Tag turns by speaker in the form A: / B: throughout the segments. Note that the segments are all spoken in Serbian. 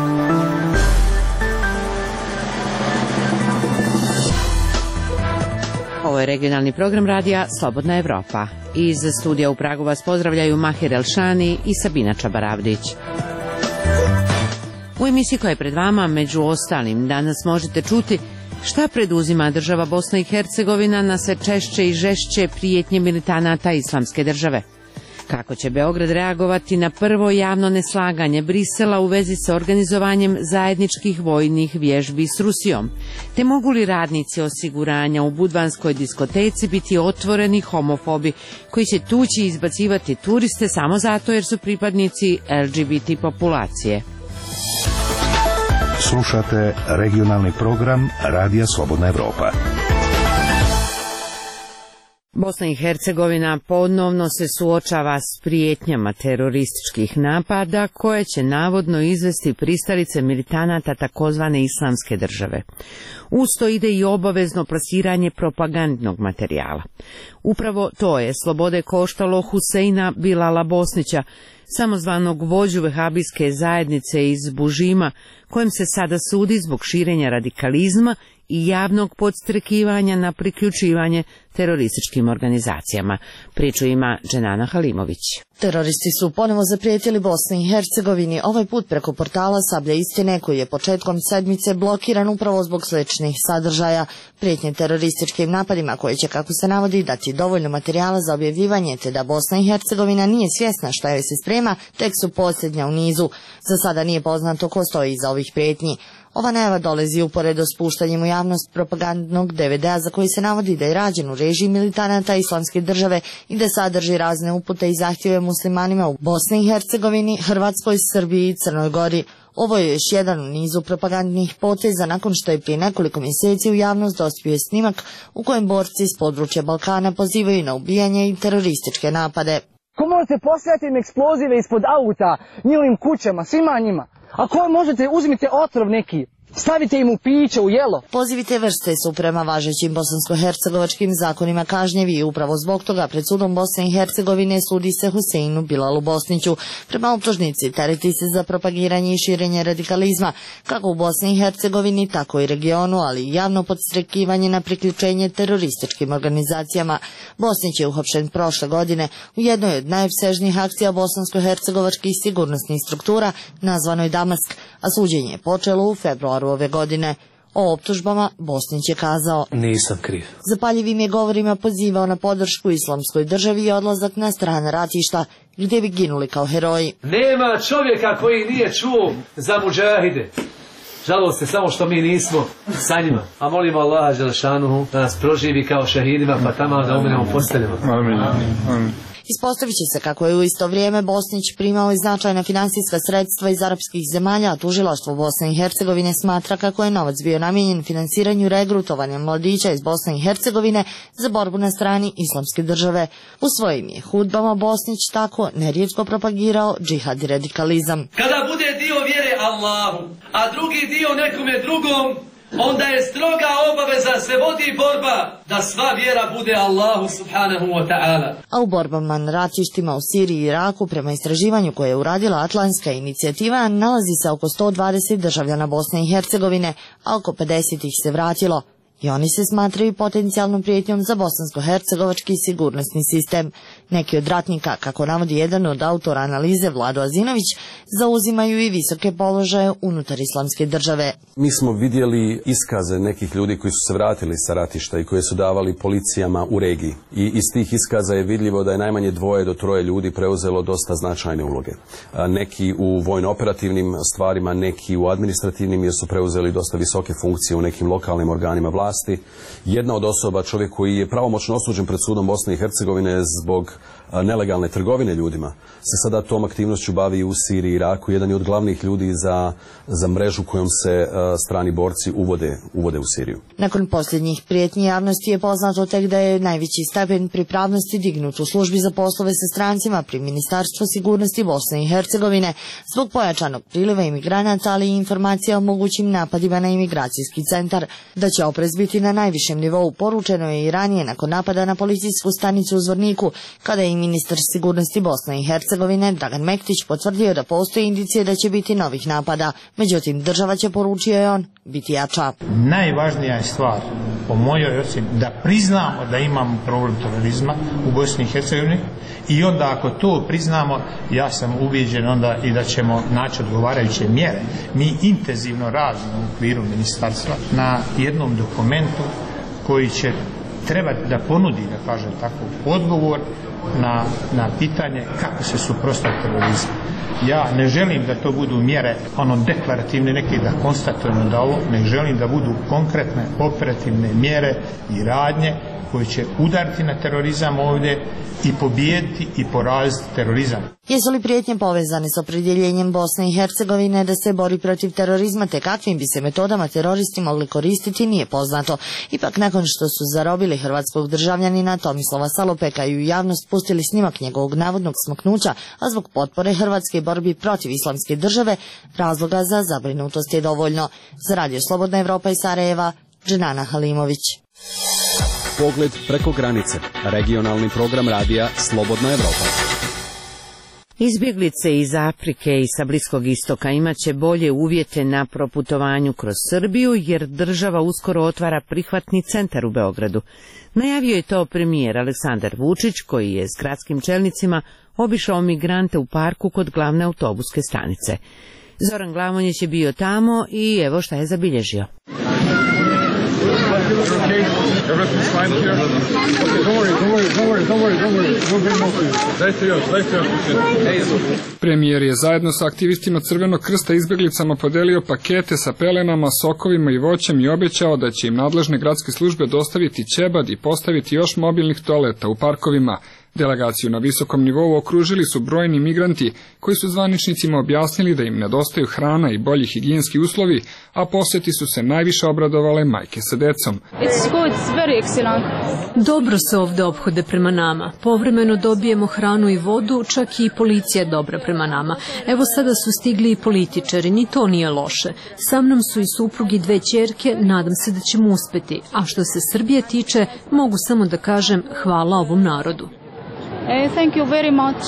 A: Ovo je regionalni program radija Slobodna Evropa. Iz studija u Pragu vas pozdravljaju Mahir Elšani i Sabina Čabaravdić. U emisiji koja je pred vama, među ostalim, danas možete čuti šta preduzima država Bosna i Hercegovina na sve češće i žešće prijetnje militanata Islamske države. Kako će Beograd reagovati na prvo javno neslaganje Brisela u vezi sa organizovanjem zajedničkih vojnih vježbi s Rusijom, te mogu li radnici osiguranja u budvanskoj diskoteci biti otvoreni homofobi koji će tući i izbacivati turiste samo zato jer su pripadnici LGBT populacije.
B: Slušate regionalni program Radija Slobodna Evropa.
A: Bosna i Hercegovina ponovno se suočava s prijetnjama terorističkih napada koje će navodno izvesti pristalice militanata takozvane Islamske države. Uz to ide i obavezno plasiranje propagandnog materijala. Upravo to je slobode koštalo Huseina Bilala Bosnića, samozvanog vođu vehabijske zajednice iz Bužima, kojem se sada sudi zbog širenja radikalizma i javnog podstrekivanja na priključivanje terorističkim organizacijama. Priču ima Dženana Halimović.
C: Teroristi su ponovo zaprijetili Bosni i Hercegovini, ovaj put preko portala Sablja istine, koji je početkom sedmice blokiran upravo zbog sličnih sadržaja. Prijetnje terorističkim napadima koje će, kako se navodi, dati dovoljno materijala za objavljivanje, te da Bosna i Hercegovina nije svjesna šta joj se sprema, tek su posljednja u nizu. Za sada nije poznato ko stoji iza ovih prijetnji. Ova najava dolazi uporedo s puštanjem u javnost propagandnog DVD-a za koji se navodi da je rađen u režiji militanata Islamske države i da sadrži razne upute i zahtjeve muslimanima u Bosni i Hercegovini, Hrvatskoj, Srbiji i Crnoj Gori. Ovo je još jedan u nizu propagandnih poteza nakon što je prije nekoliko mjeseci u javnost dospio snimak u kojem borci iz područja Balkana pozivaju na ubijanje i terorističke napade.
D: Ko možete postaviti im eksplozive ispod auta, njihovim kućama, svima njima? Ako možete, uzmite otrov neki, stavite im u piće, u jelo.
C: Pozivi te vrste su prema važećim bosansko-hercegovačkim zakonima kažnjevi i upravo zbog toga pred sudom Bosne i Hercegovine sudi se Huseinu Bilalu Bosniću. Prema optužnici tereti se za propagiranje i širenje radikalizma, kako u Bosni i Hercegovini, tako i regionu, ali i javno podstrekivanje na priključenje terorističkim organizacijama. Bosnić je uhapšen prošle godine u jednoj od najopsežnijih akcija bosansko-hercegovačkih sigurnosnih struktura, nazvanoj Damask, a suđenje je počelo u februaru ove godine. O optužbama Bosnić je kazao:
E: nisam kriv.
C: Zapaljivim je govorima pozivao na podršku Islamskoj državi i odlazak na strana ratišta, gdje bi ginuli kao heroji.
E: Nema čovjeka koji nije čuo za mudžahide. Žalost je samo što mi nismo sa njima. A molimo Allaha Đelešanuhu da nas proživi kao šehidima, pa tamo da umiremo posteljima.
C: Amin. Ispostavit će se kako je u isto vrijeme Bosnić primao i značajna finansijska sredstva iz arapskih zemalja, a tužilaštvo Bosne i Hercegovine smatra kako je novac bio namijenjen finansiranju regrutovanja mladića iz Bosne i Hercegovine za borbu na strani Islamske države. U svojim je hudbama Bosnić tako nerijetko propagirao džihad i radikalizam.
E: Kada bude dio vjere Allahu, a drugi dio nekome drugom, onda je stroga obaveza se vodi borba da sva vjera bude Allahu subhanahu wa ta'ala.
C: A u borbama na ratištima u Siriji i Iraku, prema istraživanju koje je uradila Atlantska inicijativa, nalazi se oko 120 državljana Bosne i Hercegovine, a oko 50 ih se vratilo. I oni se smatraju potencijalnom prijetnjom za bosansko-hercegovački sigurnosni sistem. Neki od ratnika, kako navodi jedan od autora analize Vlado Azinović, zauzimaju i visoke položaje unutar Islamske države.
F: Mi smo vidjeli iskaze nekih ljudi koji su se vratili sa ratišta i koje su davali policijama u regiji. I iz tih iskaza je vidljivo da je najmanje 2 do 3 ljudi preuzelo dosta značajne uloge. Neki u vojno-operativnim stvarima, neki u administrativnim, jer su preuzeli dosta visoke funkcije u nekim lokalnim organima vlasti. Jedna od osoba, čovjek koji je pravomoćno osuđen pred sudom Bosne i Hercegovine zbog nelegalne trgovine ljudima, se sada tom aktivnošću bavi u Siriji i Iraku. Jedan je od glavnih ljudi za mrežu kojom se strani borci uvode u Siriju.
C: Nakon posljednjih prijetnji javnosti je poznato tek da je najveći stepen pripravnosti dignut u službi za poslove sa strancima pri Ministarstvu sigurnosti Bosne i Hercegovine zbog pojačanog priliva imigranata, ali i informacija o mogućim napadima na imigracijski centar. Da će oprez biti na najvišem nivou poručeno je i ranije nakon napada na policijsku stanicu u Zvorniku, kada je i ministar sigurnosti Bosne i Hercegovine Dragan Mektić potvrdio da postoji indicije da će biti novih napada, međutim država će, poručio je on, biti jača.
G: Najvažnija je stvar, po mojoj ocjeni, da priznamo da imamo problem terorizma u Bosni i Hercegovini i onda ako to priznamo, ja sam ubijeđen onda i da ćemo naći odgovarajuće mjere. Mi intenzivno radimo u okviru ministarstva na jednom dokumentu koji će trebati da ponudi, da kažem tako, odgovor na pitanje kako se suprotstaviti terorizmu. Ja ne želim da to budu mjere deklarativne neke da konstatujemo da ovo, ne želim da budu konkretne operativne mjere i radnje koje će udariti na terorizam ovdje i pobijediti i poraziti terorizam.
C: Jesu li prijetnje povezane s opredjeljenjem Bosne i Hercegovine da se bori protiv terorizma, te kakvim bi se metodama teroristi mogli koristiti, nije poznato. Ipak nakon što su zarobili hrvatskog državljanina Tomislava Salopeka i u javnost pustili snimak njegovog navodnog smoknuća, a zbog potpore Hrvatske borbi protiv islamske države, razloga za zabrinutost je dovoljno. Za Radio Slobodna Evropa iz Sarajeva, Dženana Halimović.
F: Pogled preko granice. Regionalni program radija Slobodna Evropa.
A: Izbjeglice iz Afrike i sa Bliskog istoka imaće bolje uvjete na proputovanju kroz Srbiju, jer država uskoro otvara prihvatni centar u Beogradu. Najavio je to premijer Aleksandar Vučić, koji je s gradskim čelnicima obišao migrante u parku kod glavne autobuske stanice. Zoran Glavonjić je bio tamo i evo šta je zabilježio.
H: Premijer je zajedno sa aktivistima Crvenog krsta izbjeglicama podelio pakete sa pelenama, sokovima i voćem i obećao da će im nadležne gradske službe dostaviti ćebad i postaviti još mobilnih toaleta u parkovima. Delegaciju na visokom nivou okružili su brojni migranti koji su zvaničnicima objasnili da im nedostaju hrana i bolji higijenski uslovi, a posjeti su se najviše obradovale majke sa decom.
I: Dobro se ovdje ophode prema nama. Povremeno dobijemo hranu i vodu, čak i policija je dobra prema nama. Evo sada su stigli i političari, ni to nije loše. Sa mnom su i suprug i 2 ćerke, nadam se da ćemo uspjeti. A što se Srbije tiče, mogu samo da kažem hvala ovom narodu.
J: Thank you very much,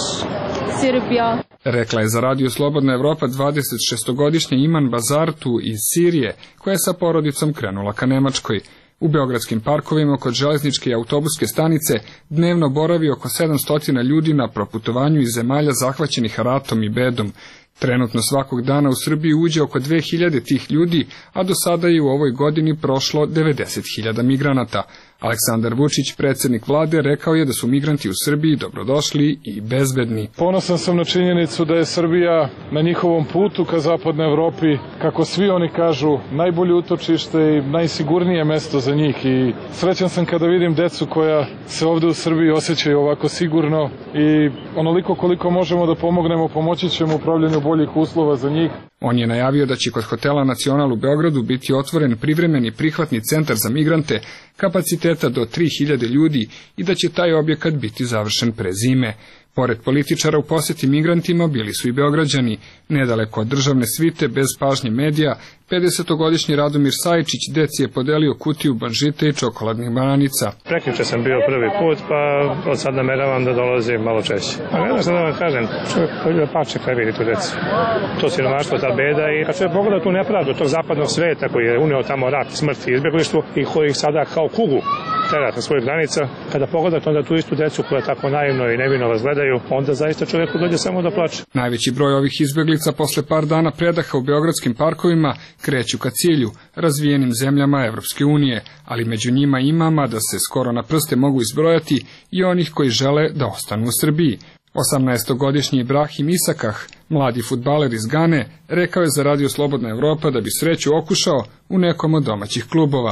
J: Serbia.
H: Rekla je za Radio Slobodna Evropa 26-godišnja Iman Bazartu iz Sirije, koja je sa porodicom krenula ka Nemačkoj. U beogradskim parkovima kod železničke i autobuske stanice dnevno boravi oko 700 ljudi na proputovanju iz zemalja zahvaćenih ratom i bedom. Trenutno svakog dana u Srbiji uđe oko 2000 tih ljudi, a do sada je u ovoj godini prošlo 90.000 migranata. Aleksandar Vučić, predsjednik vlade, rekao je da su migranti u Srbiji dobrodošli i bezbedni.
K: Ponosan sam na činjenicu da je Srbija na njihovom putu ka zapadnoj Evropi, kako svi oni kažu, najbolje utočište i najsigurnije mesto za njih. I srećan sam kada vidim decu koja se ovdje u Srbiji osjećaju ovako sigurno i onoliko koliko možemo da pomognemo, pomoći ćemo u upravljanju boljih uslova za njih.
H: On je najavio da će kod hotela Nacional u Beogradu biti otvoren privremeni prihvatni centar za migrante kapaciteta do 3000 ljudi i da će taj objekat biti završen pre zime. Pored političara u posjeti migrantima bili su i Beograđani. Nedaleko od državne svite, bez pažnje medija, 50-godišnji Radomir Sajičić deci je podelio kutiju banžite i čokoladnih bananica.
L: Prekjuče sam bio prvi put, pa od sad nameravam da dolazim malo češće. A ne znam šta da vam kažem, čovjek pače kad vidi tu decu. To siromaštvo, ta beda i kad se pogleda tu nepravdu tog zapadnog sveta koji je unio tamo rat, smrt i izbjeglištvo i koji sada kao kugu tera sa svojih granica, kada pogledate onda tu istu decu koja tako naivno i nevino vas gledaju, onda zaista čovjeku dođe samo da plače.
H: Najveći broj ovih izbjeglica posle par dana predaha u beogradskim parkovima kreću ka cilju, razvijenim zemljama Evropske unije, ali među njima ima, mada se skoro na prste mogu izbrojati, i onih koji žele da ostanu u Srbiji. 18-godišnji Ibrahim Isakah, mladi fudbaler iz Gane, rekao je za Radio Slobodna Evropa da bi sreću okušao u nekom od domaćih klubova.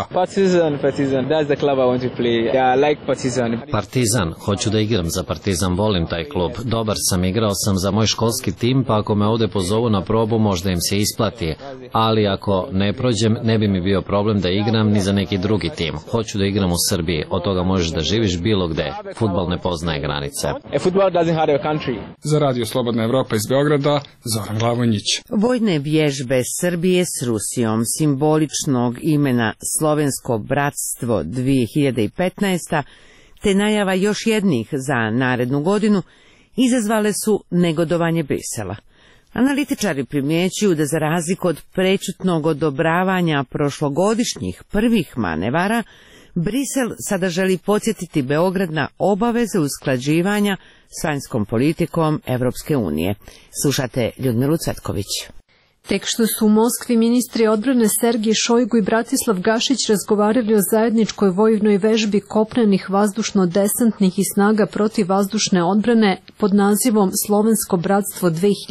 M: Partizan, hoću da igram za Partizan, volim taj klub. Dobar sam, igrao sam za moj školski tim, pa ako me ovde pozovu na probu možda im se isplati. Ali ako ne prođem, ne bi mi bio problem da igram ni za neki drugi tim. Hoću da igram u Srbiji, od toga možeš da živiš bilo gde. Fudbal ne poznaje granice.
H: Za Radio Slobodna Evropa iz Beograda, Zoran Glavonjić.
A: Vojne vježbe Srbije s Rusijom, simboličnog imena Slovensko bratstvo 2015. te najava još jednih za narednu godinu izazvale su negodovanje Brisela. Analitičari primjećuju da za razliku od prečutnog odobravanja prošlogodišnjih prvih manevara, Brisel sada želi podsjetiti Beograd na obaveze usklađivanja s vanjskom politikom Evropske unije. Slušate Ljudmilu Cvetković.
I: Tek što su u Moskvi ministri odbrane Sergij Šojgu i Bratislav Gašić razgovarali o zajedničkoj vojnoj vežbi kopnenih vazdušno-desantnih i snaga protivvazdušne odbrane pod nazivom Slovensko bratstvo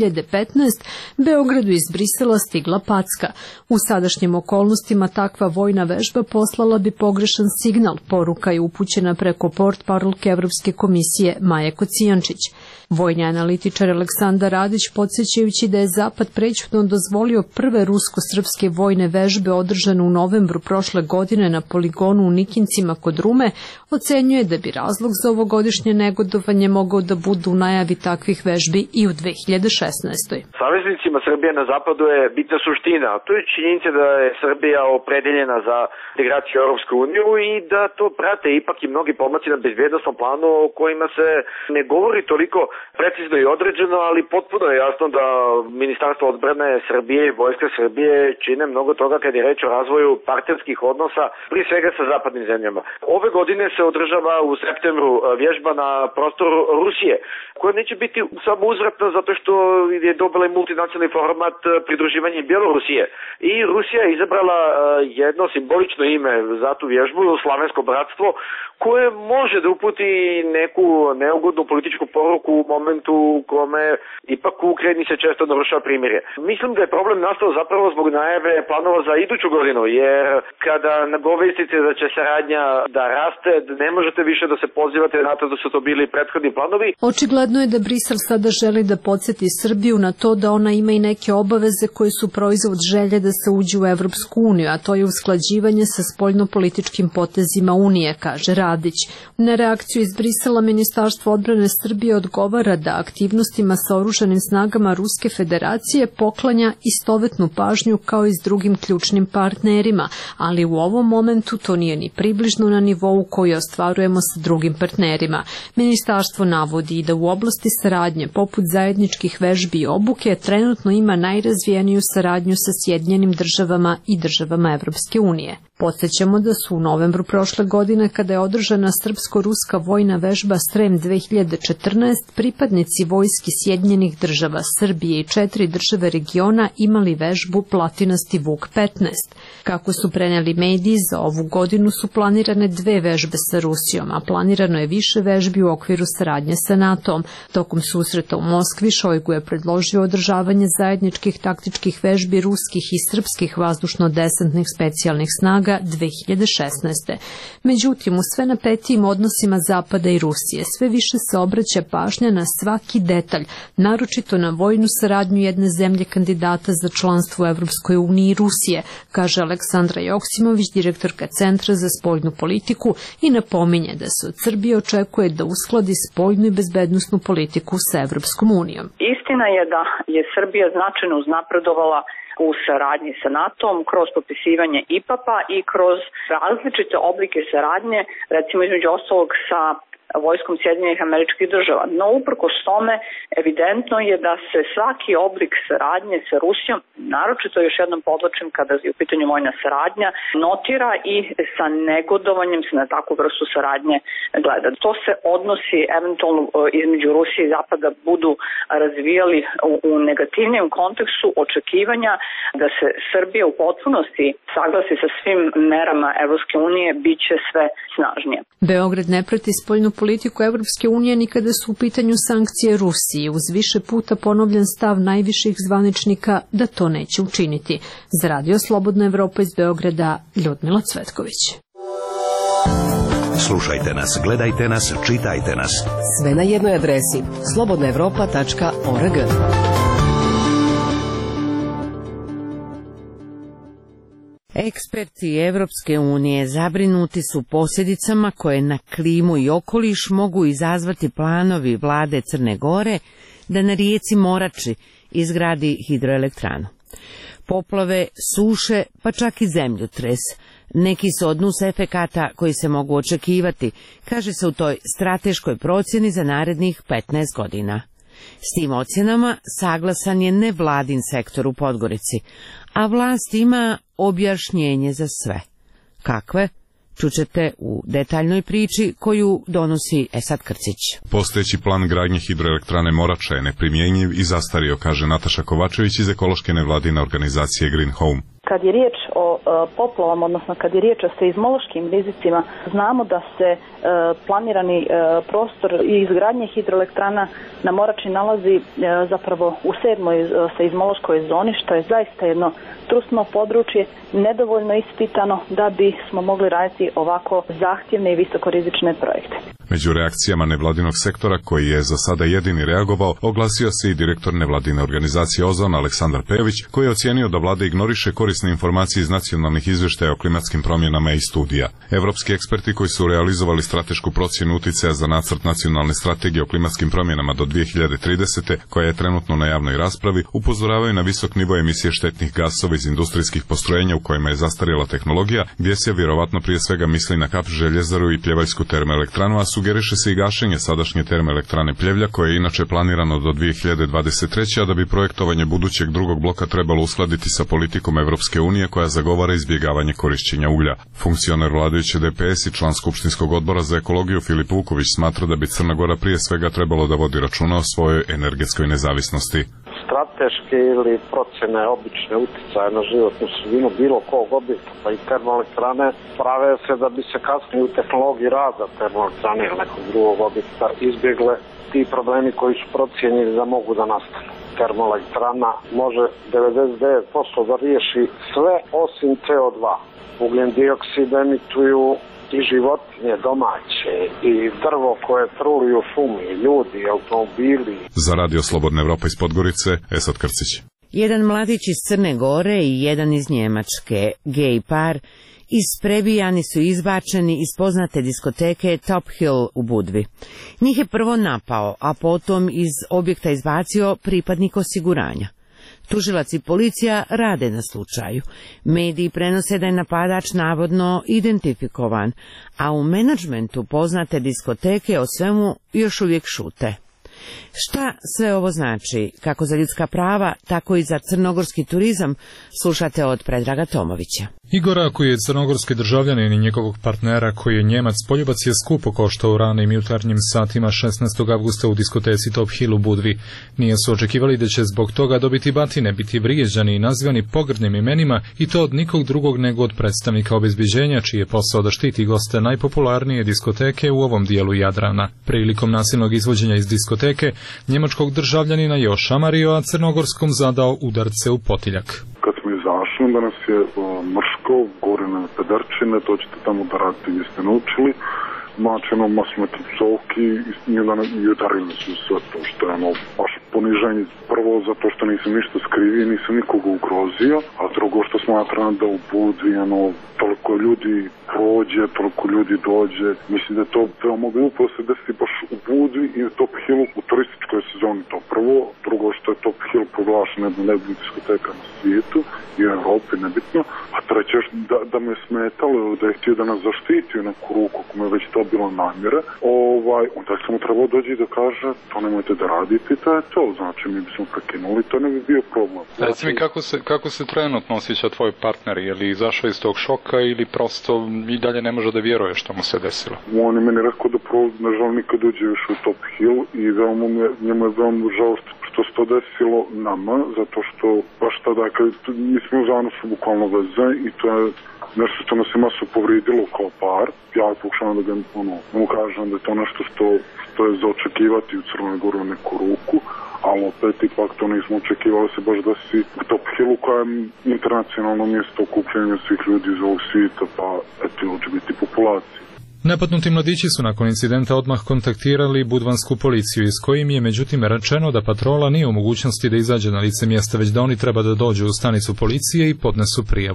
I: 2015, Beogradu iz Brisela stigla packa. U sadašnjim okolnostima takva vojna vežba poslala bi pogrešan signal, poruka je upućena preko portparolke Evropske komisije Maje Kocijančić. Vojni analitičar Aleksandar Radić, podsjećajući da je Zapad prećutno dozvolio prve rusko-srpske vojne vežbe održane u novembru prošle godine na poligonu u Nikincima kod Rume, ocenjuje da bi razlog za ovogodišnje negodovanje mogao da budu u najavi takvih vežbi i u 2016.
N: Saveznicima Srbije na zapadu je bitna suština. To je činjenica da je Srbija opredeljena za integraciju u Europsku uniju i da to prate ipak i mnogi pomaci na bezbjednosnom planu o kojima se ne govori toliko precizno i određeno, ali potpuno je jasno da Ministarstvo odbrane Srbije i Vojska Srbije čine mnogo toga kad je reč o razvoju partnerskih odnosa, prije svega sa zapadnim zemljama. Ove godine se održava u septembru vježba na prostoru Rusije, koja neće biti samo uzvratna zato što je dobila i multinacionalni format pridruživanja Bjelorusije. I Rusija je izabrala jedno simbolično ime za tu vježbu, Slovensko bratstvo, koje može da uputi neku neugodnu političku poruku u momentu u kome ipak u Ukrajini se često narušava primirje. Mislim da je problem nastao zapravo zbog najave planova za iduću godinu, jer kada nagovestite da će saradnja da raste, ne možete više da se pozivate na to da su to bili prethodni planovi.
I: Očigledno je da Brisel sada želi da podsjeti Srbiju na to da ona ima i neke obaveze koje su proizvod želje da se uđe u Evropsku uniju, a to je usklađivanje sa spoljnopolitičkim potezima Unije, kaže Radić. Na reakciju iz Brisela Ministarstvo odbrane Srbije odgovara da aktivnostima sa oružanim snagama Ruske federacije poklanja istovetnu pažnju kao i s drugim ključnim partnerima, ali u ovom momentu to nije ni približno na nivou koji ostvarujemo sa drugim partnerima. Ministarstvo navodi da u oblasti saradnje poput zajedničkih vežbi i obuke trenutno ima najrazvijeniju saradnju sa Sjedinjenim državama i državama Evropske unije. Podsjećamo da su u novembru prošle godine, kada je održana srpsko-ruska vojna vežba Strem 2014, pripadnici vojski Sjedinjenih država, Srbije i 4 države regiona imali vežbu Platinasti Vuk 15. Kako su preneli mediji, za ovu godinu su planirane 2 vežbe sa Rusijom, a planirano je više vežbi u okviru saradnje sa NATO-om. Tokom susreta u Moskvi Šojgu je predložio održavanje zajedničkih taktičkih vežbi ruskih i srpskih vazdušno-desantnih specijalnih snaga 2016. Međutim, u sve napetijim odnosima Zapada i Rusije sve više se obraća pažnja na svaki detalj, naročito na vojnu saradnju jedne zemlje kandidata za članstvo u Evropskoj uniji i Rusije, kaže Aleksandra Joksimović, direktorka Centra za spoljnu politiku, i napominje da se od Srbije očekuje da uskladi spoljnu i bezbednosnu politiku sa Evropskom unijom.
O: Istina je da je Srbija značajno uznapredovala u saradnji sa NATO-om kroz potpisivanje IPAP-a i kroz različite oblike saradnje, recimo između ostalog sa vojskom Sjedinjenih Američkih Država. No, uprkos tome, evidentno je da se svaki oblik saradnje sa Rusijom, naročito još jednom podlačim kada je u pitanju vojna saradnja, notira i sa negodovanjem se na takvu vrstu saradnje gleda. To se odnosi eventualno između Rusije i Zapada budu razvijali u negativnijem kontekstu očekivanja da se Srbija u potpunosti saglasi sa svim merama Evropske unije, bit će sve snažnije.
I: Beograd ne prati spoljnu politiku Evropske unije ni kada su u pitanju sankcije Rusiji, uz više puta ponovljen stav najviših zvaničnika da to neće učiniti. Za Radio Slobodna Evropa iz Beograda, Ljudmila Cvetković.
B: Slušajte nas, gledajte nas, čitajte nas.
P: Sve na jednoj adresi slobodnaevropa.org.
A: Eksperti Evropske unije zabrinuti su posljedicama koje na klimu i okoliš mogu izazvati planovi vlade Crne Gore da na rijeci Morači izgradi hidroelektranu. Poplave, suše, pa čak i zemljotres. Neki su od nus efekata koji se mogu očekivati, kaže se u toj strateškoj procjeni za narednih 15 godina. S tim ocjenama saglasan je nevladin sektor u Podgorici, a vlast ima objašnjenje za sve. Kakve? Čućete u detaljnoj priči koju donosi Esad Krcić.
Q: Postojeći plan gradnje hidroelektrane Morača je neprimjenjiv i zastario, kaže Nataša Kovačević iz ekološke nevladine organizacije Green Home.
R: Kad je riječ o poplavama, odnosno kad je riječ o seizmološkim rizicima, znamo da se planirani prostor i izgradnje hidroelektrana na Morači nalazi zapravo u 7. seizmološkoj zoni, što je zaista jedno trusno područje, nedovoljno ispitano da bismo mogli raditi ovako zahtjevne i visokorizične projekte.
Q: Među reakcijama nevladinog sektora, koji je za sada jedini reagovao, oglasio se i direktor nevladine organizacije Ozon Aleksandar Pejović, koji je ocijenio da vlada ignoriše korisne informacije iz nacionalnih izvještaja o klimatskim promjenama i studija. Evropski eksperti koji su realizovali stratešku procjenu uticaja za nacrt nacionalne strategije o klimatskim promjenama do 2030. koja je trenutno na javnoj raspravi, upozoravaju na visok nivo emisije štetnih gasova iz industrijskih postrojenja u kojima je zastarjela tehnologija, gdje se vjerovatno prije svega misli na Kap Željezaru i Pljevaljsku termoelektranu, a sugeriše se i gašenje sadašnje termoelektrane Pljevlja, koje je inače planirano do 2023. a da bi projektovanje budućeg drugog bloka trebalo uskladiti sa politikom Evropske unije koja zagovara izbjegavanje korišćenja uglja. Funkcioner vladajuće DPS i član Skupštinskog odbora za ekologiju Filip Vuković smatra da bi Crna Gora prije svega trebalo da vodi računa o svojoj energetskoj nezavisnosti.
S: Strateške ili procjene obične uticaje na životnu sredinu bilo kog objekta, pa i termoelektrane, prave se da bi se kasnije u tehnologiji rada termoelektrane ili nekog drugog objekta izbjegle ti problemi koji su procijenjeni da mogu da nastanu. Termoelektrana može 99% da riješi sve osim CO2. Ugljen dioksid emituju i životinje domaće, i drvo koje truli u šumi, ljudi, automobili.
Q: Za Radio Slobodna Evropa iz Podgorice, Esad Krcić.
A: Jedan mladić iz Crne Gore i jedan iz Njemačke, gej par, isprebijani su izbačeni iz poznate diskoteke Top Hill u Budvi. Njih je prvo napao, a potom iz objekta izbacio pripadnik osiguranja. Tužilac i policija rade na slučaju. Mediji prenose da je napadač navodno identifikovan, a u menadžmentu poznate diskoteke o svemu još uvijek šute. Šta sve ovo znači, kako za ljudska prava, tako i za crnogorski turizam, slušate od Predraga Tomovića.
T: Igora, koji je crnogorski državljanin, i njegovog partnera koji je Njemac, poljubac je skupo koštao u ranim jutarnjim satima 16. avgusta u diskoteci Top Hill u Budvi. Nije su očekivali da će zbog toga dobiti batine, biti vrijeđani i nazivani pogrdnim imenima, i to od nikog drugog nego od predstavnika obezbeđenja, čiji je posao da štiti goste najpopularnije diskoteke u ovom dijelu Jadrana. Prilikom nasilnog izvođenja iz diskoteke, njemačkog državljanina je ošamario, a crnogorskom zadao udarce u potiljak.
U: Kad smo izašli, da nas je mrško, gore na pederčine, dođete tamo da radite gdje ste naučili, mačeno masmeti psovki i udarili su sve to, što je baš poniženje. Prvo zato što nisam ništa skrivio, nisam nikoga ugrozio, a drugo što smatram da u Budvi toliko ljudi prođe, toliko ljudi dođe. Mislim da je to veoma glupo se desiti baš u Budvi i u Top Hillu u turističkoj sezoni, to prvo. Drugo što je Top Hill proglašen jedna najboljih diskoteka na svijetu i u Evropi, nebitno. A treće da me smetalo, da je htio da nas zaštiti u neku ruku, ako me već to bilo namjere, onda sam mu trebao dođi da kaže to nemojte da radite, to je to. Znači mi bismo prekinuli, to ne bi bio problem.
T: Reci mi kako se trenutno osjeća tvoj partner, je li izašao iz tog šoka ili prosto i dalje ne može da vjeruje što mu se desilo?
U: On je meni rekao da ne žal nikad uđe više u Top Hill i njemu je veoma žao što se to desilo nama, zato što baš tada kad mi smo u zanosu bukvalno veze i to je nešto što nas je masu povrijedilo kao par. Ja pokušavam da ga mu kažem da je to nešto što je za očekivati u Crnoj Gori u neku ruku, ali opet ipak to nismo očekivali se baš da si u Top Hillu koja je internacionalno mjesto okupljenja svih ljudi iz ovog svijeta, pa eto LGBT populacije.
T: Napadnuti mladići su nakon incidenta odmah kontaktirali budvansku policiju, iz kojim je međutim rečeno da patrola nije u mogućnosti da izađe na lice mjesta, već da oni treba da dođu u stanicu policije i podnesu prijavu.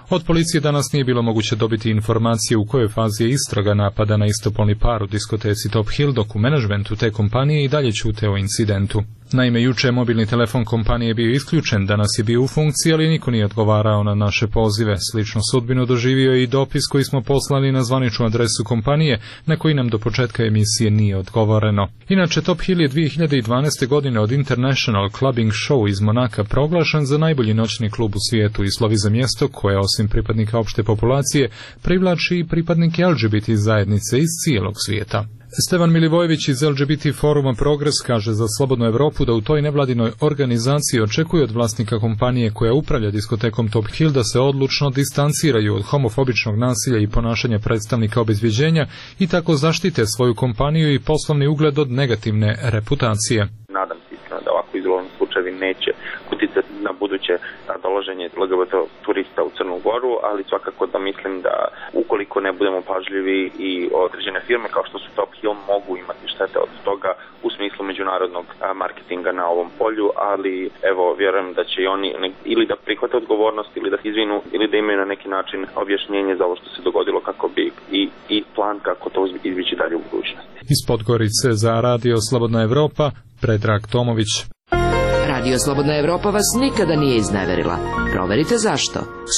T: Od policije danas nije bilo moguće dobiti informacije u kojoj fazi je istraga napada na istopolni par u diskoteci Top Hill, dok u menadžmentu te kompanije i dalje ćute o incidentu. Naime, juče je mobilni telefon kompanije bio isključen, danas je bio u funkciji, ali niko nije odgovarao na naše pozive. Sličnu sudbinu doživio je i dopis koji smo poslali na zvaničnu adresu kompanije, na koji nam do početka emisije nije odgovoreno. Inače, Top Hill je 2012. godine od International Clubbing Show iz Monaka proglašen za najbolji noćni klub u svijetu i slovi za mjesto koje, osim pripadnika opšte populacije, privlači i pripadnike LGBT zajednice iz cijelog svijeta. Stevan Milivojević iz LGBT foruma Progres kaže za Slobodnu Evropu da u toj nevladinoj organizaciji očekuju od vlasnika kompanije koja upravlja diskotekom Top Hill da se odlučno distanciraju od homofobičnog nasilja i ponašanja predstavnika obezvjeđenja i tako zaštite svoju kompaniju i poslovni ugled od negativne reputacije.
D: Nadam se da ovako izolirani slučajevi neće uticati na buduće dolaženje LGBT turista u Crnu Goru, ali svakako da mislim da ukoliko ne budemo pažljivi i određene firme kao što su Top Hill mogu imati štete od toga u smislu međunarodnog marketinga na ovom polju, ali evo vjerujem da će i oni ili da prihvate odgovornost ili da se izvinu ili da imaju na neki način objašnjenje za ovo što se dogodilo kako bi i plan kako to izbjeći dalje u budućnosti.
T: Iz Podgorice za Radio Slobodna Evropa, Predrag Tomović.
P: Radio Slobodna Evropa vas nikada nije izneverila. Proverite zašto.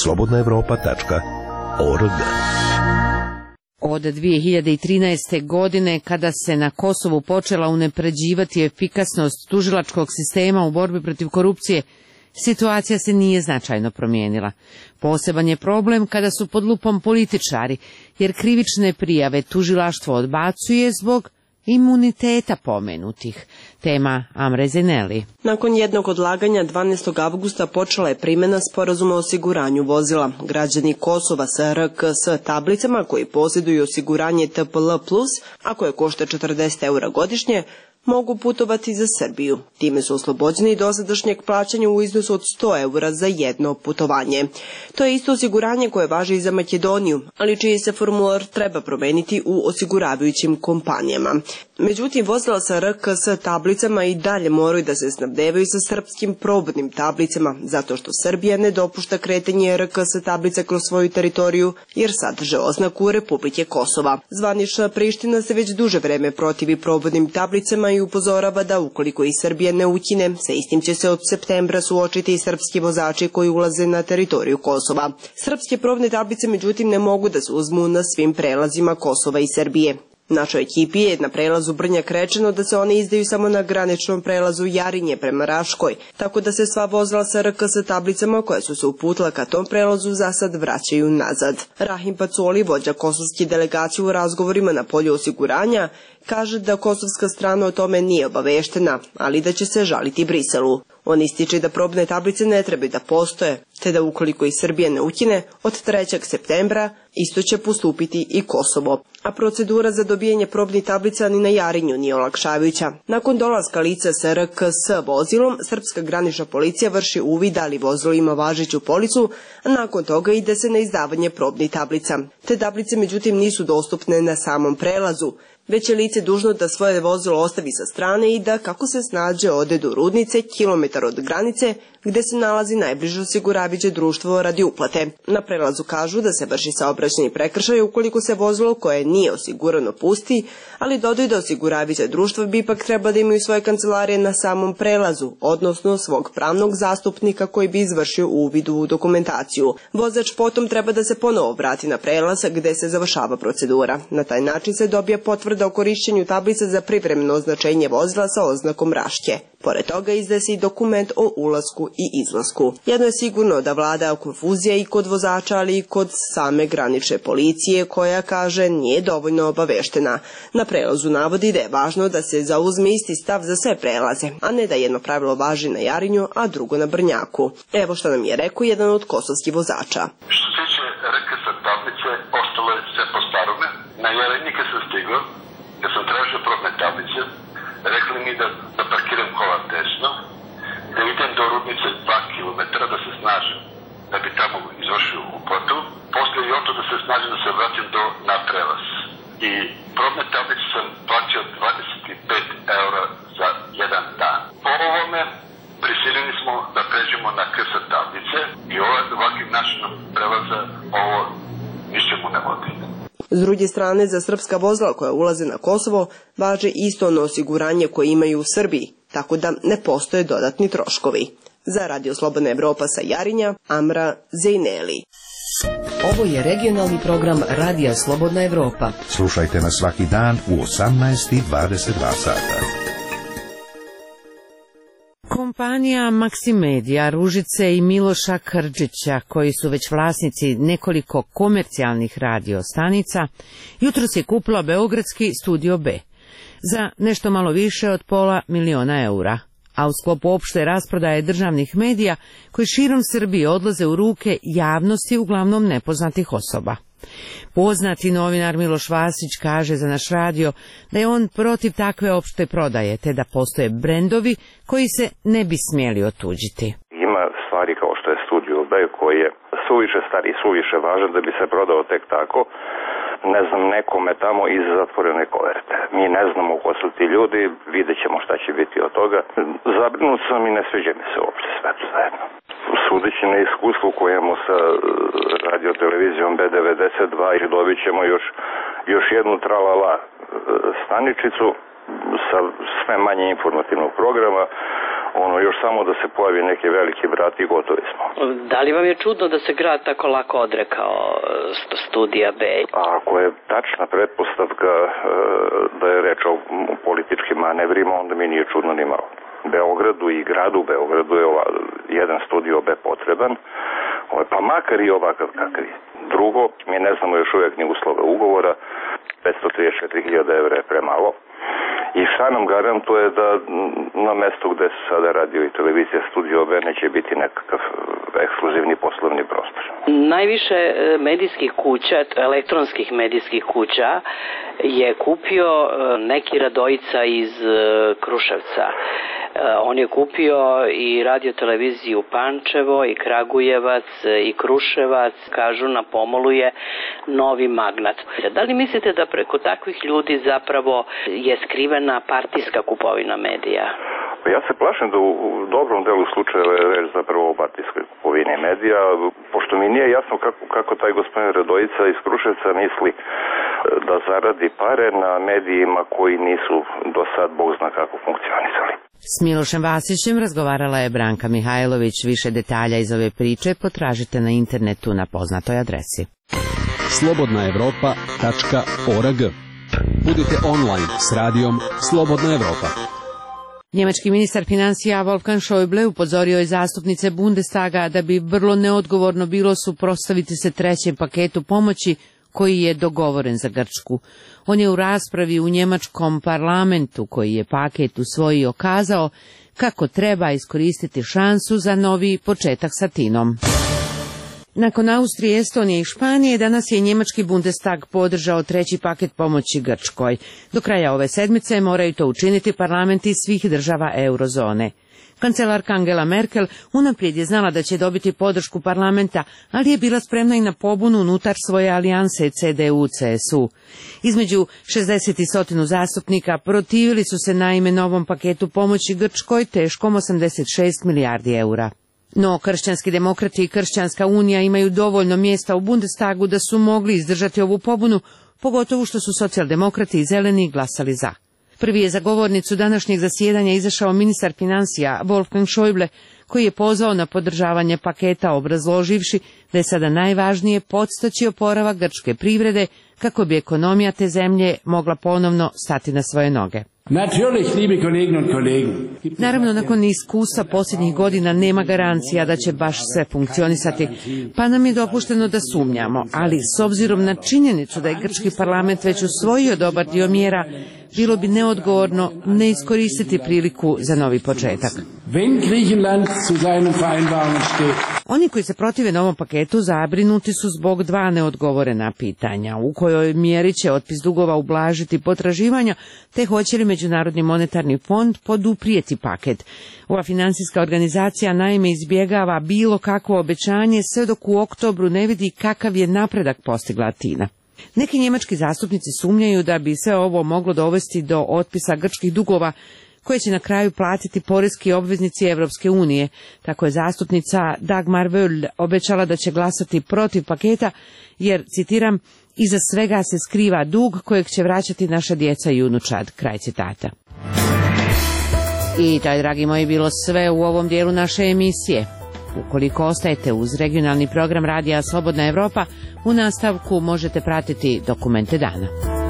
B: slobodnaevropa.org.
A: Od 2013. godine, kada se na Kosovu počela unapređivati efikasnost tužilačkog sistema u borbi protiv korupcije, situacija se nije značajno promijenila. Poseban je problem kada su pod lupom političari, jer krivične prijave tužilaštvo odbacuje zbog imuniteta pomenutih. Tema Amre Zeneli.
V: Nakon jednog odlaganja 12. avgusta počela je primjena sporazuma o osiguranju vozila. Građani Kosova sa RKS tablicama koji posjeduju osiguranje TPL+, a koje košta 40 € godišnje, mogu putovati za Srbiju. Time su oslobođeni dosadašnjeg plaćanja u iznosu od 100 € za jedno putovanje. To je isto osiguranje koje važi i za Makedoniju, ali čiji se formular treba promeniti u osiguravajućim kompanijama. Međutim, vozila sa RKS tablicama i dalje moraju da se snabdevaju sa srpskim probodnim tablicama, zato što Srbija ne dopušta kretanje RKS tablica kroz svoju teritoriju, jer sadrže oznaku Republike Kosova. Zvanična Priština se već duže vreme protivi probodnim tablicama i upozorava da ukoliko i Srbija ne ukine, sa istim će se od septembra suočiti i srpski vozači koji ulaze na teritoriju Kosova. Srpske probne tablice međutim ne mogu da se uzmu na svim prelazima Kosova i Srbije. Našoj ekipi je na prelazu Brnjak rečeno da se one izdaju samo na graničnom prelazu Jarinje prema Raškoj, tako da se sva vozila sa RKS tablicama koja su se uputila ka tom prelazu za sad vraćaju nazad. Rahim Pacoli, vođa kosovske delegacije u razgovorima na polju osiguranja, kaže da kosovska strana o tome nije obaveštena, ali da će se žaliti Briselu. On ističe da probne tablice ne trebaju da postoje, te da ukoliko i Srbija ne ukine, od 3. septembra isto će postupiti i Kosovo. A procedura za dobijanje probnih tablica ni na Jarinju nije olakšavajuća. Nakon dolaska lica sa RKS vozilom, srpska granična policija vrši uvid da li vozilo ima važeću policu, a nakon toga ide se na izdavanje probnih tablica. Te tablice međutim nisu dostupne na samom prelazu, već je lice dužno da svoje vozilo ostavi sa strane i da, kako se snađe, ode do Rudnice, kilometar od granice, gde se nalazi najbliže osiguravajuće društvo radi uplate. Na prelazu kažu da se vrši saobraćajni prekršaj ukoliko se vozilo koje nije osigurano pusti, ali dodaju da osiguravajuće društvo bi ipak treba da imaju svoje kancelarije na samom prelazu, odnosno svog pravnog zastupnika koji bi izvršio uvid u dokumentaciju. Vozač potom treba da se ponovo vrati na prelaz gde se završava procedura. Na taj način se dobija potvrda o korišćenju tablica za privremeno označenje vozila sa oznakom Raške. Pored toga izdaje se i dokument o ulasku i izlasku. Jedno je sigurno da vlada konfuzija i kod vozača, ali i kod same granične policije koja, kaže, nije dovoljno obaveštena. Na prelazu navodi da je važno da se zauzme isti stav za sve prelaze, a ne da jedno pravilo važi na Jarinju, a drugo na Brnjaku. Evo što nam je rekao jedan od kosovskih vozača.
W: Što se tiče RKS tablice, ostalo je sve po starome. Na Jarinji kad sam stigao, kad sam tražio probne tablice, rekli mi da parkiram kola desno, da idem do Rudnice 2 km, da se snažim, da bi tamo izvršio uplatu, posle i oto da se snažim da se vratim na prelaz. I probne tablice sam platio 25 € za jedan dan. Po ovome, pri prisiljeni smo da pređemo na KS tablice i ovakvim načinom prelaza ovo ničemu ne vodi.
V: S druge strane, za srpska vozila koja ulaze na Kosovo važe isto ono osiguranje koje imaju u Srbiji, tako da ne postoje dodatni troškovi. Za Radio Slobodna Evropa sa Jarinja, Amra Zejneli.
P: Ovo je regionalni program Radija Slobodna Evropa.
B: Slušajte nas svaki dan u 18:22 sata.
A: Kompanija Maksimedija, Ružice i Miloša Krđića, koji su već vlasnici nekoliko komercijalnih radio stanica, jutros je kupila beogradski Studio B za nešto malo više od $500.000, a u sklopu opšte rasprodaje državnih medija koji širom Srbije odlaze u ruke javnosti, uglavnom nepoznatih osoba. Poznati novinar Miloš Vasić kaže za naš radio da je on protiv takve opšte prodaje, te da postoje brendovi koji se ne bi smjeli otuđiti.
C: Ima stvari kao što je Studio B koji je suviše stari i suviše važan da bi se prodao tek tako, ne znam, nekome tamo iz zatvorene koverte. Mi ne znamo ko su ti ljudi, vidjet ćemo šta će biti od toga. Zabrinut sam i ne sviđa mi se uopšte sve to zajedno. Sudeći na iskustvu koje imamo sa radiotelevizijom B92 i dobit ćemo još jednu tralala staničicu sa sve manje informativnog programa, još samo da se pojavi neki veliki brat i gotovi smo.
E: Da li vam je čudno da se grad tako lako odrekao Studija B?
C: Ako je tačna pretpostavka da je reč o političkim manevrima, onda mi nije čudno ni malo. Beogradu i gradu Beogradu je jedan Studio B potreban, pa makar i ovakav kakav je. Drugo, mi ne znamo još uvijek ni uslove ugovora, 534.000 evra je premalo. I šta nam garantuje da na mestu gde se sada radio i televizija Studio B neće biti nekakav ekskluzivni poslovni prostor.
E: Najviše medijskih kuća, elektronskih medijskih kuća je kupio neki Radojica iz Kruševca. On je kupio i radioteleviziju Pančevo i Kragujevac i Kruševac, kažu na pomolu je novi magnat. Da li mislite da preko takvih ljudi zapravo je skrivena partijska kupovina medija?
C: Ja se plašim da u dobrom delu slučajeva je reč zapravo o partijskoj kupovini medija, pošto mi nije jasno kako taj gospodin Radojica iz Kruševca misli da zaradi pare na medijima koji nisu do sad Bog zna kako funkcionisali.
A: S Milošem Vasićem razgovarala je Branka Mihajlović. Više detalja iz ove priče potražite na internetu na poznatoj adresi.
G: slobodnaevropa.org. Budite online s radijom Slobodna Evropa.
A: Njemački ministar financija Wolfgang Schäuble upozorio je zastupnice Bundestaga da bi vrlo neodgovorno bilo suprotstaviti se trećem paketu pomoći koji je dogovoren za Grčku. On je u raspravi u njemačkom parlamentu koji je paket usvojio kazao kako treba iskoristiti šansu za novi početak sa Tinom. Nakon Austrije, Estonije i Španije, danas je njemački Bundestag podržao treći paket pomoći Grčkoj. Do kraja ove sedmice moraju to učiniti parlamenti svih država eurozone. Kancelarka Angela Merkel unaprijed je znala da će dobiti podršku parlamenta, ali je bila spremna i na pobunu unutar svoje alijanse CDU-CSU. Između 60 i 100 zastupnika protivili su se naime novom paketu pomoći Grčkoj teškom 86 milijardi eura. No, kršćanski demokrati i Kršćanska unija imaju dovoljno mjesta u Bundestagu da su mogli izdržati ovu pobunu, pogotovo što su socijaldemokrati i zeleni glasali za. Prvi je za govornicu današnjeg zasjedanja izašao ministar financija Wolfgang Schäuble, koji je pozvao na podržavanje paketa obrazloživši da je sada najvažnije podstaći oporavak grčke privrede kako bi ekonomija te zemlje mogla ponovno stati na svoje noge. Naravno, nakon iskustva posljednjih godina nema garancija da će baš sve funkcionisati, pa nam je dopušteno da sumnjamo, ali s obzirom na činjenicu da je grčki parlament već usvojio dobar dio mjera, bilo bi neodgovorno ne iskoristiti priliku za novi početak. Oni koji se protive novom paketu zabrinuti su zbog dva neodgovorena pitanja: u kojoj mjeri će otpis dugova ublažiti potraživanja, te hoće li Međunarodni monetarni fond poduprijeti paket. Ova financijska organizacija naime izbjegava bilo kakvo obećanje sve dok u oktobru ne vidi kakav je napredak postigla Atina. Neki njemački zastupnici sumnjaju da bi sve ovo moglo dovesti do otpisa grčkih dugova koje će na kraju platiti poreski obveznici Evropske unije. Tako je zastupnica Dagmar Völl obećala da će glasati protiv paketa jer, citiram, iza svega se skriva dug kojeg će vraćati naša djeca i unučad. Kraj citata. I to je, dragi moji, bilo sve u ovom dijelu naše emisije. Ukoliko ostajete uz regionalni program Radija Slobodna Evropa, u nastavku možete pratiti dokumente dana.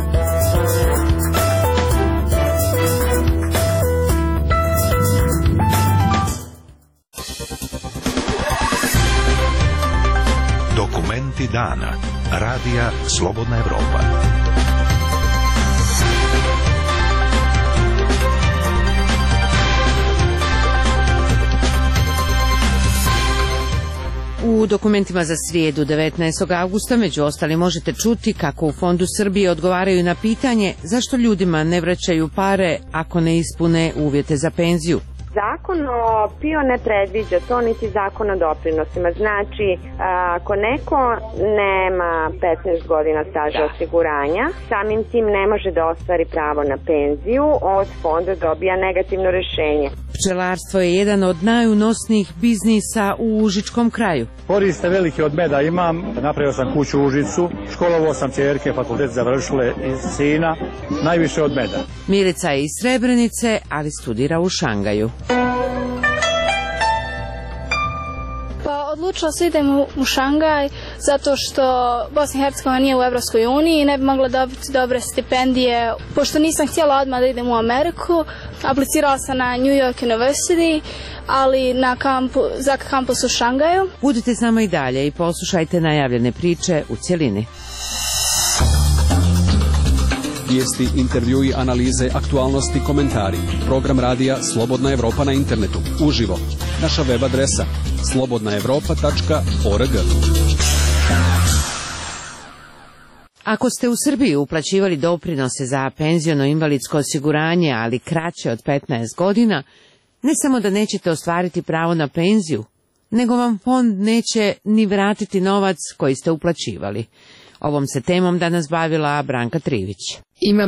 B: Dokumenti dana. Radija Slobodna Evropa.
A: U dokumentima za srijedu 19. augusta među ostalim možete čuti kako u Fondu Srbije odgovaraju na pitanje zašto ljudima ne vraćaju pare ako ne ispune uvjete za penziju.
F: Zakon o PIO ne predviđa to, niti zakon o doprinosima. Znači, ako neko nema 15 godina staža osiguranja, samim tim ne može da ostvari pravo na penziju, od fonda dobija negativno rješenje.
A: Pčelarstvo je jedan od najunosnijih biznisa u Užičkom kraju.
J: Koriste velike od meda imam, napravio sam kuću u Užicu, školovao sam ćerke, fakultet završile iz sina, najviše od meda.
A: Milica je iz Srebrenice, ali studira u Šangaju.
K: Pa odlučila se idem u Šangaj zato što Bosna i Hercegovina nije u Evropskoj uniji i ne bi mogla dobiti dobre stipendije. Pošto nisam htjela odmah da idem u Ameriku, aplicirala sam na New York University, ali za kampus u Šangaju.
A: Budite s nama i dalje i poslušajte najavljene priče u cjelini.
G: Vijesti, intervjui, analize, aktualnosti, komentari. Program radija Slobodna Evropa na internetu. Uživo. Naša web adresa slobodnaevropa.org.
A: Ako ste u Srbiji uplaćivali doprinose za penziono-invalidsko osiguranje, ali kraće od 15 godina, ne samo da nećete ostvariti pravo na penziju, nego vam fond neće ni vratiti novac koji ste uplaćivali. Ovom se temom danas bavila Branka Trivić.
P: Imam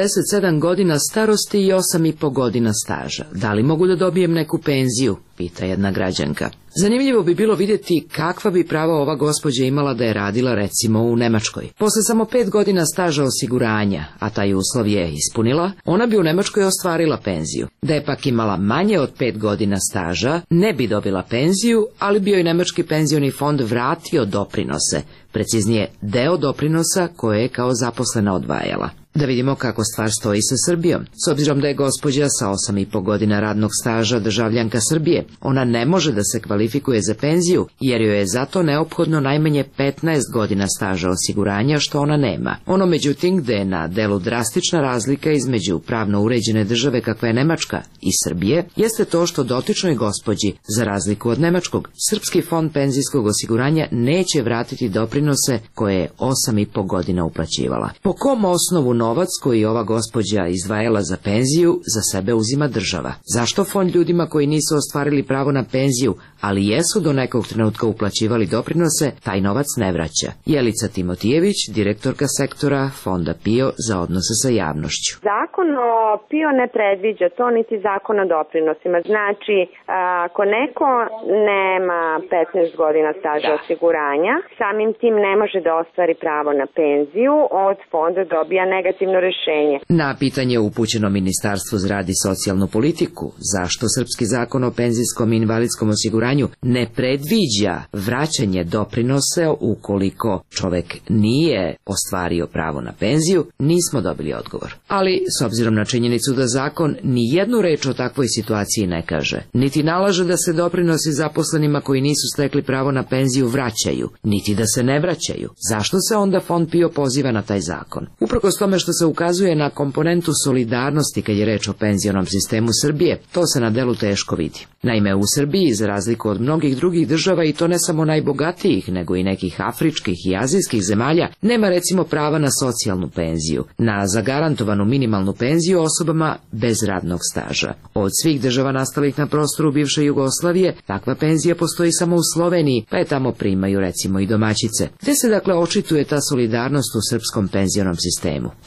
P: 77 godina starosti i 8,5 godina staža. Da li mogu da dobijem neku penziju? Pita jedna građanka. Zanimljivo bi bilo vidjeti kakva bi prava ova gospođa imala da je radila recimo u Nemačkoj. Posle samo 5 godina staža osiguranja, a taj uslov je ispunila, ona bi u Nemačkoj ostvarila penziju. Da je pak imala manje od 5 godina staža, ne bi dobila penziju, ali bi joj Nemački penzioni fond vratio doprinose, preciznije deo doprinosa koje je kao zaposlena odvajala. Da vidimo kako stvar stoji sa Srbijom. S obzirom da je gospođa sa 8,5 godina radnog staža državljanka Srbije, ona ne može da se kvalifikuje za penziju, jer joj je zato neophodno najmanje 15 godina staža osiguranja, što ona nema. Ono međutim gde je na delu drastična razlika između pravno uređene države kakva je Nemačka i Srbije, jeste to što dotičnoj gospođi, za razliku od nemačkog, Srpski fond penzijskog osiguranja neće vratiti doprinose koje je 8,5 godina uplaćivala. Po kom osnovu novac koji ova gospođa izdvajala za penziju za sebe uzima država? Zašto fond ljudima koji nisu ostvarili pravo na penziju, ali jesu do nekog trenutka uplaćivali doprinose, taj novac ne vraća? Jelica Timotijević, direktorka sektora Fonda PIO za odnose sa javnošću.
F: Zakon o PIO ne predviđa to, niti zakon o doprinosima. Znači, ako neko nema 15 godina staža osiguranja, samim tim ne može da ostvari pravo na penziju, od fonda dobija negativno rješenje.
P: Na pitanje upućeno Ministarstvu za rad i socijalnu politiku, zašto Srpski zakon o penzijskom i invalidskom osiguranju ne predviđa vraćanje doprinose ukoliko čovek nije ostvario pravo na penziju, nismo dobili odgovor. Ali, s obzirom na činjenicu da zakon ni jednu reč o takvoj situaciji ne kaže, niti nalaže da se doprinosi zaposlenima koji nisu stekli pravo na penziju vraćaju, niti da se ne vraćaju, zašto se onda Fond PIO poziva na taj zakon? Uprkos tome što se ukazuje na komponentu solidarnosti kad je reč o penzionom sistemu Srbije, to se na delu teško vidi. Naime, u Srbiji, za razliku od mnogih drugih država, i to ne samo najbogatijih, nego i nekih afričkih i azijskih zemalja, nema recimo prava na socijalnu penziju, na zagarantovanu minimalnu penziju osobama bez radnog staža. Od svih država nastalih na prostoru bivše Jugoslavije, takva penzija postoji samo u Sloveniji, pa je tamo primaju recimo i domaćice. Gde se dakle očituje ta solidarnost u srpskom penzionom sistemu?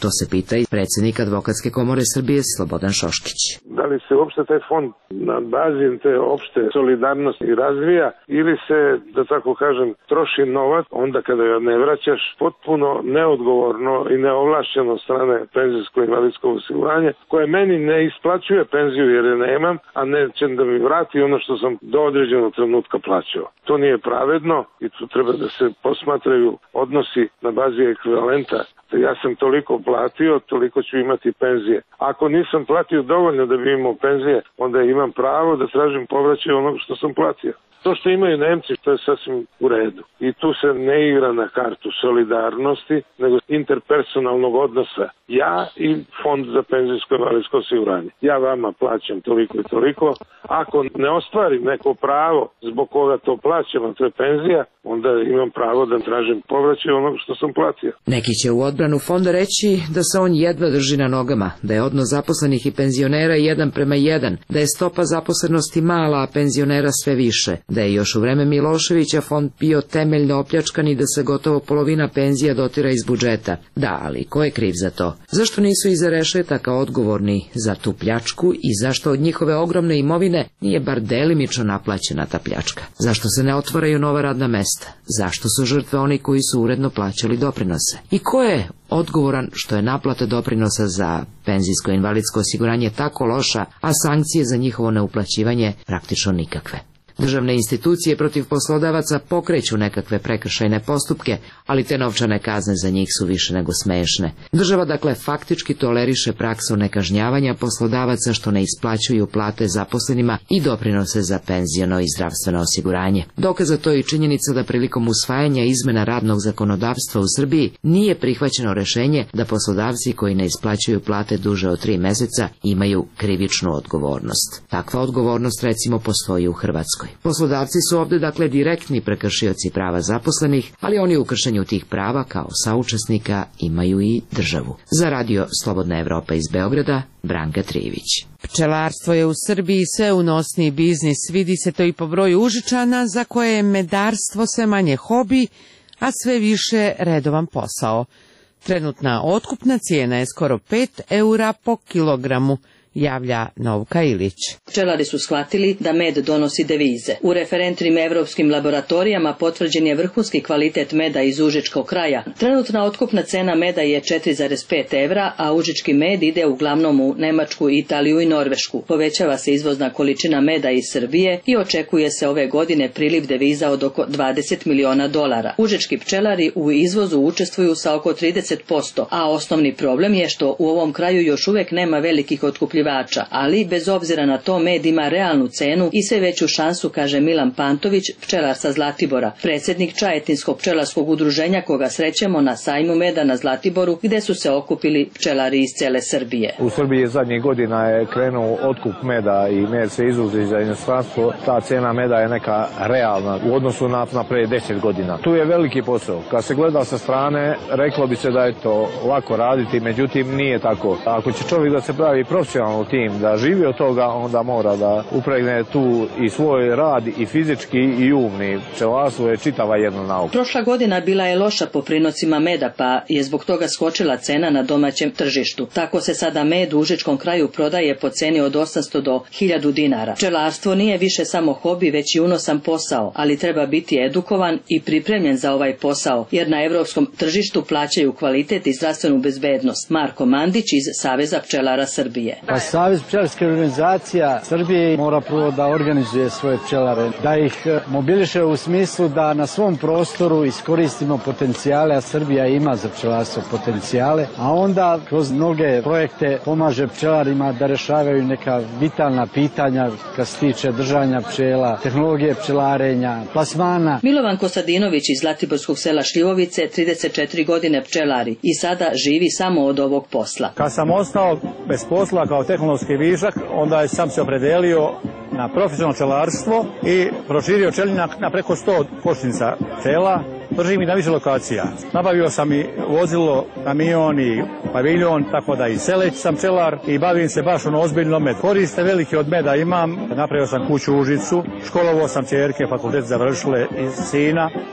P: To se pita i predsjednik Advokatske komore Srbije Slobodan Šoškić.
H: Da li se uopšte taj fond na bazi te opšte solidarnosti razvija ili se, da tako kažem, troši novac onda kada ga ne vraćaš potpuno neodgovorno i neovlašćeno strane penzijsko-invalidskog osiguranja, koje meni ne isplaćuje penziju jer je nemam, a neće da mi vrati ono što sam do određenog trenutka plaćao. To nije pravedno i tu treba da se posmatraju odnosi na bazi ekvivalenta. Ja sam toliko platio, toliko ću imati penzije. Ako nisam platio dovoljno da bi imao penzije, onda imam pravo da tražim povraćaj onog što sam platio. To što imaju Nemci, to je sasvim u redu. I tu se ne igra na kartu solidarnosti, nego interpersonalnog odnosa. Ja i Fond za penzijsko invalidsko osiguranje. Ja vama plaćam toliko i toliko. Ako ne ostvarim neko pravo zbog koga to plaćam, a to je penzija, onda imam pravo da tražim povraćaj onog što sam platio.
P: Neki će u odbranu fonda reći da se on jedva drži na nogama, da je odnos zaposlenih i penzionera 1:1, da je stopa zaposlenosti mala, a penzionera sve više, da je još u vreme Miloševića fond bio temeljno opljačkan i da se gotovo polovina penzija dotira iz budžeta. Da, ali ko je kriv za to? Zašto nisu iza rešetaka odgovorni za tu pljačku i zašto od njihove ogromne imovine nije bar delimično naplaćena ta pljačka? Zašto se ne otvaraju nova radna mesta? Zašto su žrtve oni koji su uredno plaćali doprinose? I ko je odgovoran što je naplata doprinosa za penzijsko-invalidsko osiguranje tako loša, a sankcije za njihovo neuplaćivanje praktično nikakve? Državne institucije protiv poslodavaca pokreću nekakve prekršajne postupke, ali te novčane kazne za njih su više nego smešne. Država dakle faktički toleriše praksu nekažnjavanja poslodavaca što ne isplaćuju plate zaposlenima i doprinose za penziono i zdravstveno osiguranje. Dokaz za to je i činjenica da prilikom usvajanja izmena radnog zakonodavstva u Srbiji nije prihvaćeno rešenje da poslodavci koji ne isplaćuju plate duže od 3 meseca imaju krivičnu odgovornost. Takva odgovornost recimo postoji u Hrvatskoj. Poslodavci su ovdje dakle direktni prekršioci prava zaposlenih, ali oni u kršenju tih prava kao saučesnika imaju i državu. Za Radio Slobodna Evropa iz Beograda, Branka Trijević.
A: Pčelarstvo je u Srbiji sve unosniji biznis, vidi se to i po broju Užičana za koje je medarstvo sve manje hobi, a sve više redovan posao. Trenutna otkupna cijena je skoro 5 € po kilogramu, javlja Novka Ilić.
L: Pčelari su shvatili da med donosi devize. U referentnim evropskim laboratorijama potvrđen je vrhunski kvalitet meda iz užičkog kraja. Trenutna otkupna cena meda je 4,5 €, a užički med ide uglavnom u Nemačku, Italiju i Norvešku. Povećava se izvozna količina meda iz Srbije i očekuje se ove godine priliv deviza od oko $20 miliona. Užički pčelari u izvozu učestvuju sa oko 30%, a osnovni problem je što u ovom kraju još uvek nema velikih otkupljivača, ali bez obzira na to med ima realnu cenu i sve veću šansu, kaže Milan Pantović, pčelar sa Zlatibora, predsjednik Čajetinskog pčelarskog udruženja koga srećemo na sajmu meda na Zlatiboru gde su se okupili pčelari iz cele Srbije.
M: U Srbiji zadnjih godina je krenuo otkup meda i med se izvozi za inostranstvo. Ta cena meda je neka realna u odnosu na pre 10 godina. Tu je veliki posao. Kad se gleda sa strane, reklo bi se da je to lako raditi, međutim nije tako. Ako će čovjek da se pravi profesionalno tim, da živi od toga, onda mora da upregne tu i svoj rad i fizički i umni. Pčelarstvo je čitava jedna nauka.
L: Prošla godina bila je loša po prinosima meda, pa je zbog toga skočila cena na domaćem tržištu. Tako se sada med u užičkom kraju prodaje po ceni od 800 do 1000 dinara. Pčelarstvo nije više samo hobi, već i unosan posao, ali treba biti edukovan i pripremljen za ovaj posao, jer na evropskom tržištu plaćaju kvalitet i zdravstvenu bezbednost. Marko Mandić iz Saveza pčelara Srbije.
X: Savez pčelarskih organizacija Srbije mora prvo da organizuje svoje pčelare, da ih mobiliše u smislu da na svom prostoru iskoristimo potencijale, a Srbija ima za pčelarstvo potencijale, a onda kroz mnoge projekte pomaže pčelarima da rešavaju neka vitalna pitanja kad se tiče držanja pčela, tehnologije pčelarenja, plasmana.
L: Milovan Kostadinović iz Zlatiborskog sela Šljivovice, 34 godine pčelari i sada živi samo od ovog posla.
J: Kad sam ostao bez posla kao tehnološki višak, onda sam se opredelio na profesionalno pčelarstvo i proširio pčelinjak na preko 100 košnica pčela. Držim i na više lokacija. Nabavio sam i vozilo, kamion i paviljon, tako da i seleć sam pčelar i bavim se baš ozbiljno med. Koriste velike od meda imam, napravio sam kuću u Užicu, školovao sam ćerke, fakultet završile iz sina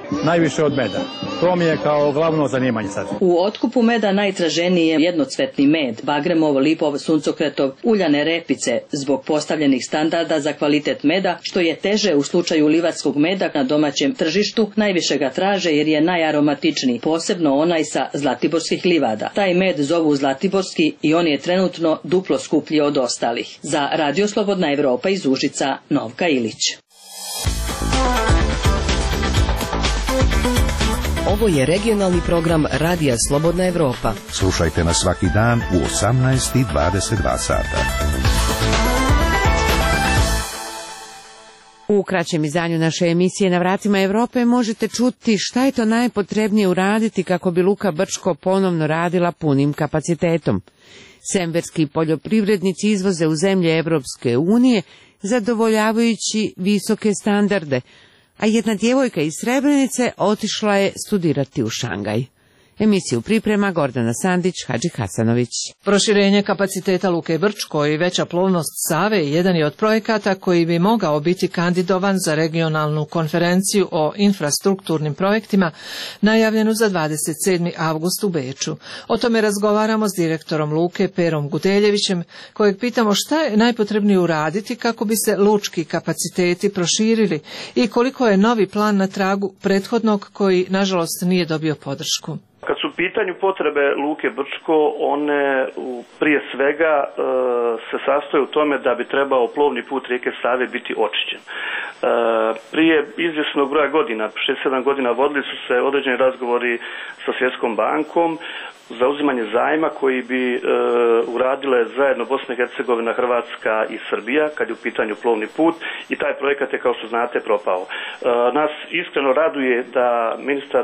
J: najviše od meda. To mi je kao glavno zanimanje sad.
L: U otkupu meda najtraženiji je jednocvetni med, bagremov, lipov, suncokretov, uljane repice, zbog postavljenih standarda za kvalitet meda, što je teže u slučaju livarskog meda na domaćem tržištu, najviše ga traže jer je najaromatičniji, posebno onaj sa zlatiborskih livada. Taj med zovu zlatiborski i on je trenutno duplo skuplji od ostalih. Za Radio Slobodna Evropa iz Užica, Novka Ilić.
I: Ovo je regionalni program Radija Slobodna Evropa.
B: Slušajte nas svaki dan u 18:22 sata.
A: U kraćem izdanju naše emisije Na vratima Evrope možete čuti šta je to najpotrebnije uraditi kako bi Luka Brčko ponovno radila punim kapacitetom. Semverski poljoprivrednici izvoze u zemlje Evropske unije zadovoljavajući visoke standarde, a jedna djevojka iz Srebrenice otišla je studirati u Šangaj. Emisiju priprema Gordana Sandić, Hadži Hasanović.
N: Proširenje kapaciteta Luke Brčko i veća plovnost Save jedan je od projekata koji bi mogao biti kandidovan za regionalnu konferenciju o infrastrukturnim projektima najavljenu za 27. avgust u Beču. O tome razgovaramo s direktorom Luke Perom Gudeljevićem, kojeg pitamo šta je najpotrebnije uraditi kako bi se lučki kapaciteti proširili i koliko je novi plan na tragu prethodnog koji nažalost nije dobio podršku.
O: Kad su u pitanju potrebe Luke Brčko, one prije svega se sastoje u tome da bi trebao plovni put rijeke Save biti očišćen. Prije izvjesnog broja godina, 6-7 godina, vodili su se određeni razgovori sa Svjetskom bankom za uzimanje zajma koji bi uradile zajedno Bosna i Hercegovina, Hrvatska i Srbija kad je u pitanju plovni put i taj projekat je, kao što znate, propao. Nas iskreno raduje da ministar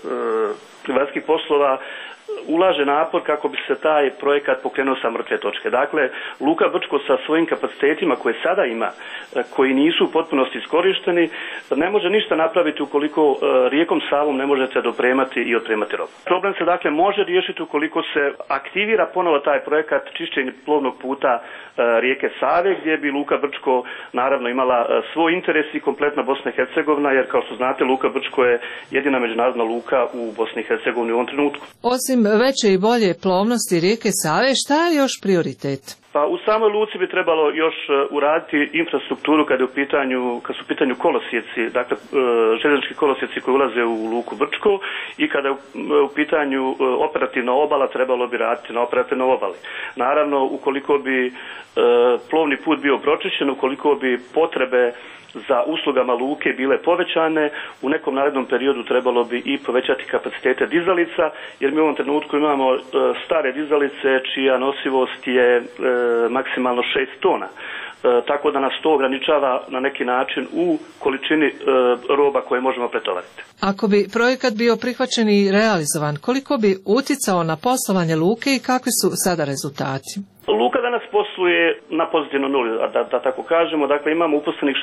O: vanjskih poslova ulaže napor kako bi se taj projekat pokrenuo sa mrtve točke. Dakle, Luka Brčko sa svojim kapacitetima koje sada ima, koji nisu u potpunosti iskorišteni, ne može ništa napraviti ukoliko rijekom Savom ne možete dopremati i otpremati robu. Problem se dakle može riješiti ukoliko se aktivira ponovo taj projekat čišćenja plovnog puta rijeke Save, gdje bi Luka Brčko naravno imala svoj interes i kompletna Bosna i Hercegovina, jer kao što znate Luka Brčko je jedina međunarodna luka u Bosni i Hercegovini u ovom trenutku.
N: Osim veće i bolje plovnosti rijeke Save, šta je još prioritet?
O: Pa u samoj luci bi trebalo još uraditi infrastrukturu kad su u pitanju kolosijeci, dakle željeznički kolosijeci koji ulaze u Luku Brčko i kada je u pitanju operativna obala, trebalo bi raditi na operativnoj obali. Naravno, ukoliko bi plovni put bio pročišćen, ukoliko bi potrebe za uslugama luke bile povećane, u nekom narednom periodu trebalo bi i povećati kapacitete dizalica, jer mi u ovom trenutku imamo stare dizalice čija nosivost je maksimalno 6 tona. Tako da nas to ograničava na neki način u količini roba koje možemo pretovariti.
N: Ako bi projekat bio prihvaćen i realizovan, koliko bi uticao na poslovanje luke i kakvi su sada rezultati?
O: Luka danas posluje na pozitivno nuli, da tako kažemo. Dakle, imamo uposlenih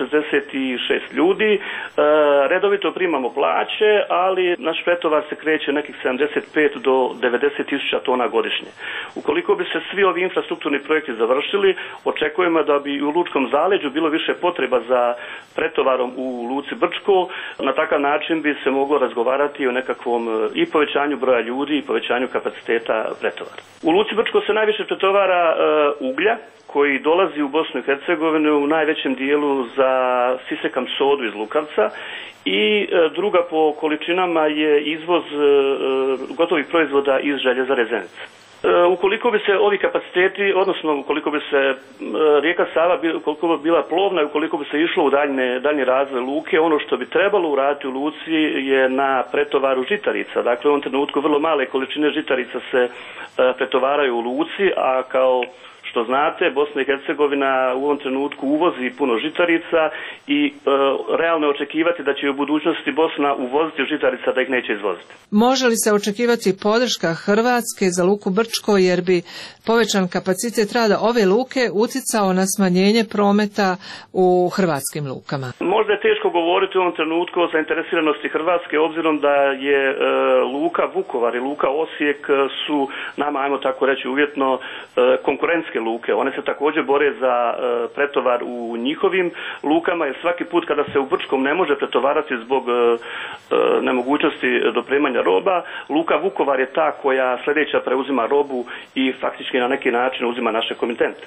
O: 66 ljudi, redovito primamo plaće, ali naš pretovar se kreće nekih 75 do 90 tisuća tona godišnje. Ukoliko bi se svi ovi infrastrukturni projekti završili, očekujemo da bi u lučkom zaleđu bilo više potreba za pretovarom u Luci Brčko. Na takav način bi se moglo razgovarati o nekakvom i povećanju broja ljudi i povećanju kapaciteta pretovara. U Luci Brčko se najviše pretovara uglja koji dolazi u Bosnu i Hercegovinu u najvećem dijelu za sisekam sodu iz Lukavca i druga po količinama je izvoz gotovih proizvoda iz Željezare Zenica. Ukoliko bi se ovi kapaciteti, odnosno ukoliko bi se rijeka Sava ukoliko bi bila plovna i ukoliko bi se išlo u daljnji razvoj luke, ono što bi trebalo uraditi u luci je na pretovaru žitarica. Dakle, u ovom trenutku vrlo male količine žitarica se pretovaraju u luci, a kao što znate, Bosna i Hercegovina u ovom trenutku uvozi puno žitarica i realno je očekivati da će u budućnosti Bosna uvoziti žitarica, da ih neće izvoziti.
N: Može li se očekivati podrška Hrvatske za Luku Brčko, jer bi povećan kapacitet rada ove luke uticao na smanjenje prometa u hrvatskim lukama?
O: Možda je teško govoriti u ovom trenutku o zainteresiranosti Hrvatske, obzirom da je luka Vukovar i luka Osijek su nama, ajmo tako reći uvjetno, konkurentske neke luke. One se također bore za pretovar u njihovim lukama, jer svaki put kada se u Brčkom ne može pretovarati zbog nemogućnosti dopremanja roba, luka Vukovar je ta koja sljedeća preuzima robu i faktički na neki način uzima naše komitente.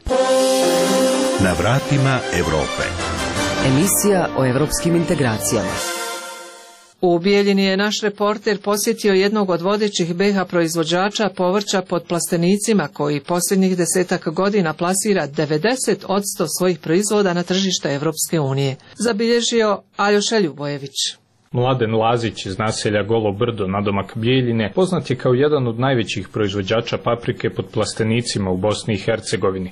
B: Na vratima Europe.
I: Emisija o evropskim integracijama.
N: U Bijeljini je naš reporter posjetio jednog od vodećih BiH proizvođača povrća pod plastenicima koji posljednjih 10 godina plasira 90% svojih proizvoda na tržište Evropske unije. Zabilježio Aljoša Ljubojević.
Q: Mladen Lazić iz naselja Golo Brdo, nadomak Bijeljine, poznat je kao jedan od najvećih proizvođača paprike pod plastenicima u Bosni i Hercegovini.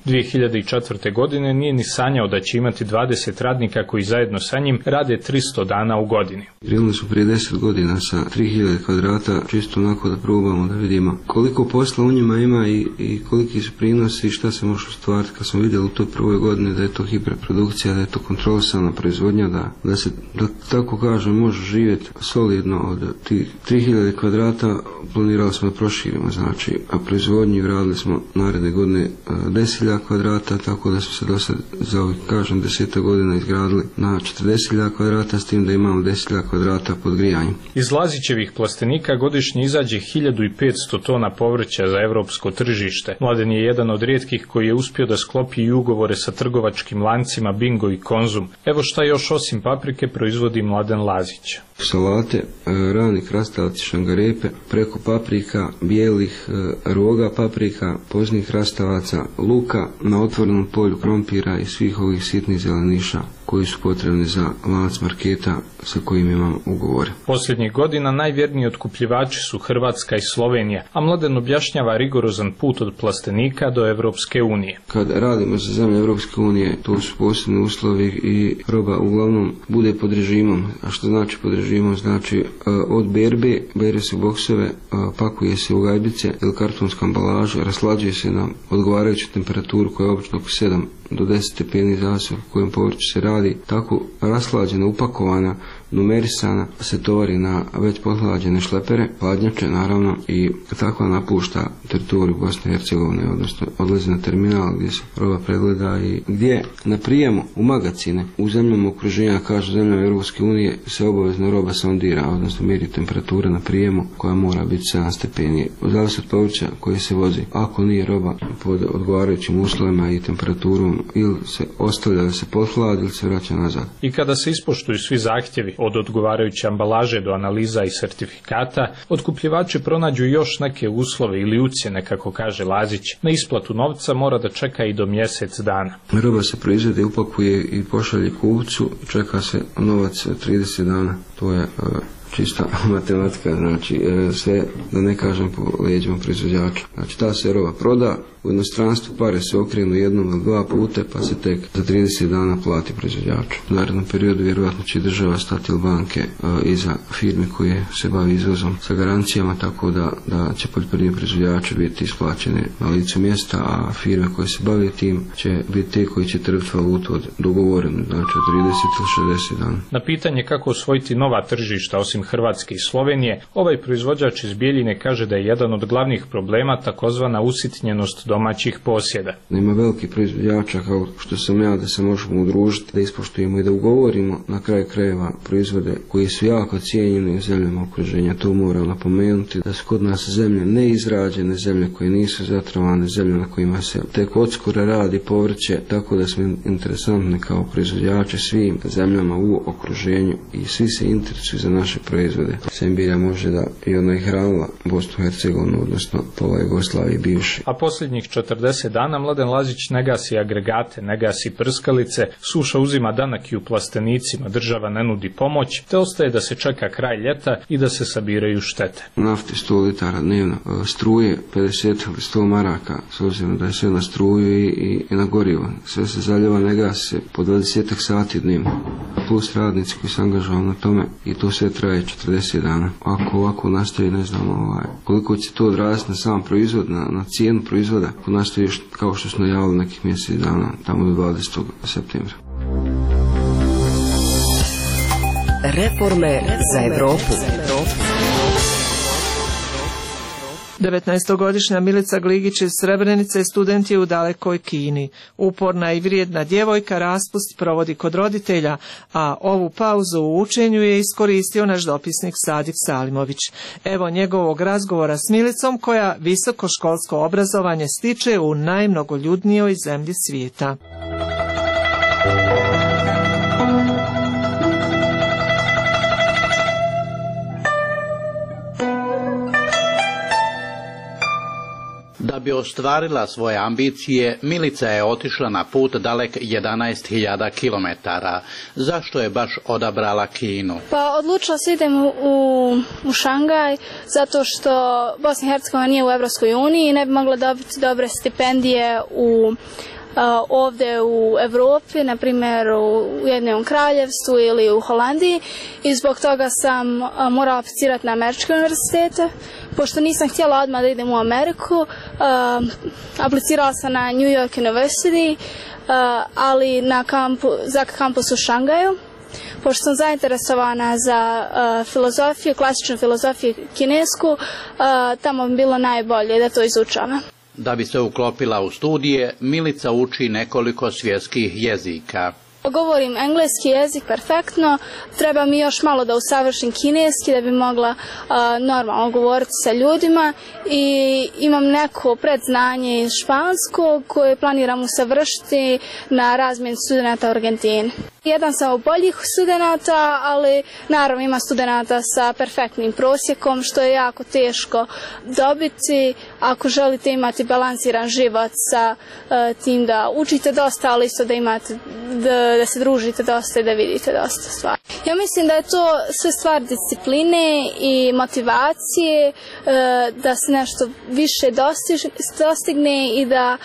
Q: 2004. godine nije ni sanjao da će imati 20 radnika koji zajedno sa njim rade 300 dana u godini.
R: Krenuli smo prije 10 godina sa 3000 kvadrata, čisto onako da probamo da vidimo koliko posla u njima ima i koliki su prinosi i šta se može ostvariti. Kad smo vidjeli u toj prvoj godini da je to hiperprodukcija, da je to kontrolisana proizvodnja, da se, da tako kažem, može živjeti solidno od tih 3000 kvadrata, planirali smo da proširimo, znači, a proizvodnju radili smo naredne godine 10.000 kvadrata, tako da smo se do sad za ovih, kažem, 10 godina izgradili na 40.000 kvadrata, s tim da imamo 10.000 kvadrata pod grijanjem.
Q: Iz Lazićevih plastenika godišnje izađe 1500 tona povrća za evropsko tržište. Mladen je jedan od rijetkih koji je uspio da sklopi i ugovore sa trgovačkim lancima Bingo i Konzum. Evo šta još osim paprike proizvodi Mladen Lazić.
R: Salate, rani krastavci, šangarepe, preko paprika, bijelih roga paprika, poznih krastavaca, luka, na otvorenom polju krompira i svih ovih sitnih zeleniša koji su potrebni za lanac marketa sa kojim imamo ugovore.
Q: Posljednjih godina najvjerniji otkupljivači su Hrvatska i Slovenija, a Mladen objašnjava rigorozan put od plastenika do Evropske unije.
R: Kad radimo za zemlje Evropske unije, to su posebni uslovi i roba uglavnom bude pod režimom. A što znači pod režimom? Znači od berbe, bere se boksove, pakuje se u gajbice ili kartonsku ambalažu, raslađuje se na odgovarajuću temperaturu koja je obično oko 7 do 10 stepeni zavisi u kojem povrću se radi. Tako raslađena, upakovana, numerisana se tovari na već pothlađene šlepere, hladnjače naravno, i tako napušta teritoriju Bosne i Hercegovine, odnosno odlazi na terminal gdje se roba pregleda i gdje na prijemu u magacine u zemljama okruženja, kažu zemljama Europske unije, se obavezno roba sondira, odnosno mjeri temperatura na prijemu koja mora biti 7 stepeni. Zavisi od povrća koje se vozi. Ako nije roba pod odgovarajućim uslovima i temperaturom, ili se ostavlja da se pothladi ili se vraća nazad.
Q: I kada se ispoštuju svi zahtjevi od odgovarajuće ambalaže do analiza i sertifikata, otkupljivači pronađu još neke uslove ili ucjene, kako kaže Lazić. Na isplatu novca mora da čeka i do mjesec dana.
R: Roba se proizvede, upakuje i pošalje kupcu, čeka se novac 30 dana. To je čista matematika, znači sve, da ne kažem, po leđima proizvođača. Znači ta se roba proda, u inostranstvu pare se okrenu jednom ili dva puta, pa se tek za 30 dana plati proizvođaču. U narednom periodu vjerojatno će država stati ili banke iza firme koje se bavi izvozom sa garancijama, tako da će poljoprivredni proizvođači biti isplaćene na licu mjesta, a firme koje se bave tim će biti te koji će trpiti valutu od dogovorenu, znači od 30 ili 60 dana.
Q: Na pitanje kako osvojiti nova tržišta osim Hrvatske i Slovenije, ovaj proizvođač iz Bijeljine kaže da je jedan od glavnih problema takozvana usitnjenost domaćih posjeda.
R: Nema velikih proizvođača kao što sam ja, da se možemo udružiti, da ispoštujemo i da ugovorimo na kraju krajeva proizvode koji su jako cijenjeni u zemljama okruženja. To moram napomenuti, da su kod nas zemlje neizrađene, zemlje koje nisu zatrovane, zemlje na kojima se tek odskora radi povrće, tako da smo interesantni kao proizvođači svim zemljama u okruženju i svi se interesuju za naše proizvode. Sembilja može da i ona je hranila Bosnu i Hercegovinu, odnosno pola Jugoslavije bivše.
Q: A posljednjih 40 dana Mladen Lazić ne gasi agregate, ne gasi prskalice, suša uzima danak i u plastenicima, država ne nudi pomoć, te ostaje da se čeka kraj ljeta i da se sabiraju štete.
R: Nafti 100 litara dnevno, struje 50 ili 100 maraka, s obzirom da je sve na struju i na gorivo. Sve se zaljeva, ne gasi se po 20 sati dnevno, plus radnici koji se angažovali na tome, i to sve traje 40 dana. Ako ovako nastavi, ne znamo koliko će to odraziti na sam proizvod, na cijenu proizvoda, ako nastavi kao što smo najavili nekih mjesec dana, tamo do 20. septembra.
I: Reforme za Evropu.
N: 19-godišnja Milica Gligić iz Srebrenice student je u dalekoj Kini. Uporna i vrijedna djevojka raspust provodi kod roditelja, a ovu pauzu u učenju je iskoristio naš dopisnik Sadik Salimović. Evo njegovog razgovora s Milicom koja visokoškolsko obrazovanje stiče u najmnogoljudnijoj zemlji svijeta.
D: Da bi ostvarila svoje ambicije, Milica je otišla na put dalek 11.000 km. Zašto je baš odabrala Kinu?
K: Pa odlučila se idem u Šangaj zato što Bosna i Hercegovina nije u Evropskoj uniji i ne bi mogla dobiti dobre stipendije ovdje u Europi, na primjer u Ujedinjenom Kraljevstvu ili u Holandiji, i zbog toga sam morala aplicirati na američke univerzitete. Pošto nisam htjela odmah da idem u Ameriku, aplicirala sam na New York University, ali za kampus u Šangaju. Pošto sam zainteresovana za filozofiju, klasičnu filozofiju kinesku, tamo bi bilo najbolje da to izučavam.
D: Da bi se uklopila u studije, Milica uči nekoliko svjetskih jezika.
K: Govorim engleski jezik perfektno, treba mi još malo da usavršim kineski da bi mogla normalno govoriti sa ljudima, i imam neko predznanje iz španskog koje planiram usavršiti na razmjeni studenata u Argentini. Jedan sam od boljih studenata, ali naravno ima studenata sa perfektnim prosjekom, što je jako teško dobiti ako želite imati balansiran život sa tim da učite dosta, ali isto da imate da se družite dosta i da vidite dosta stvari. Ja mislim da je to sve stvar discipline i motivacije, da se nešto više dostigne i da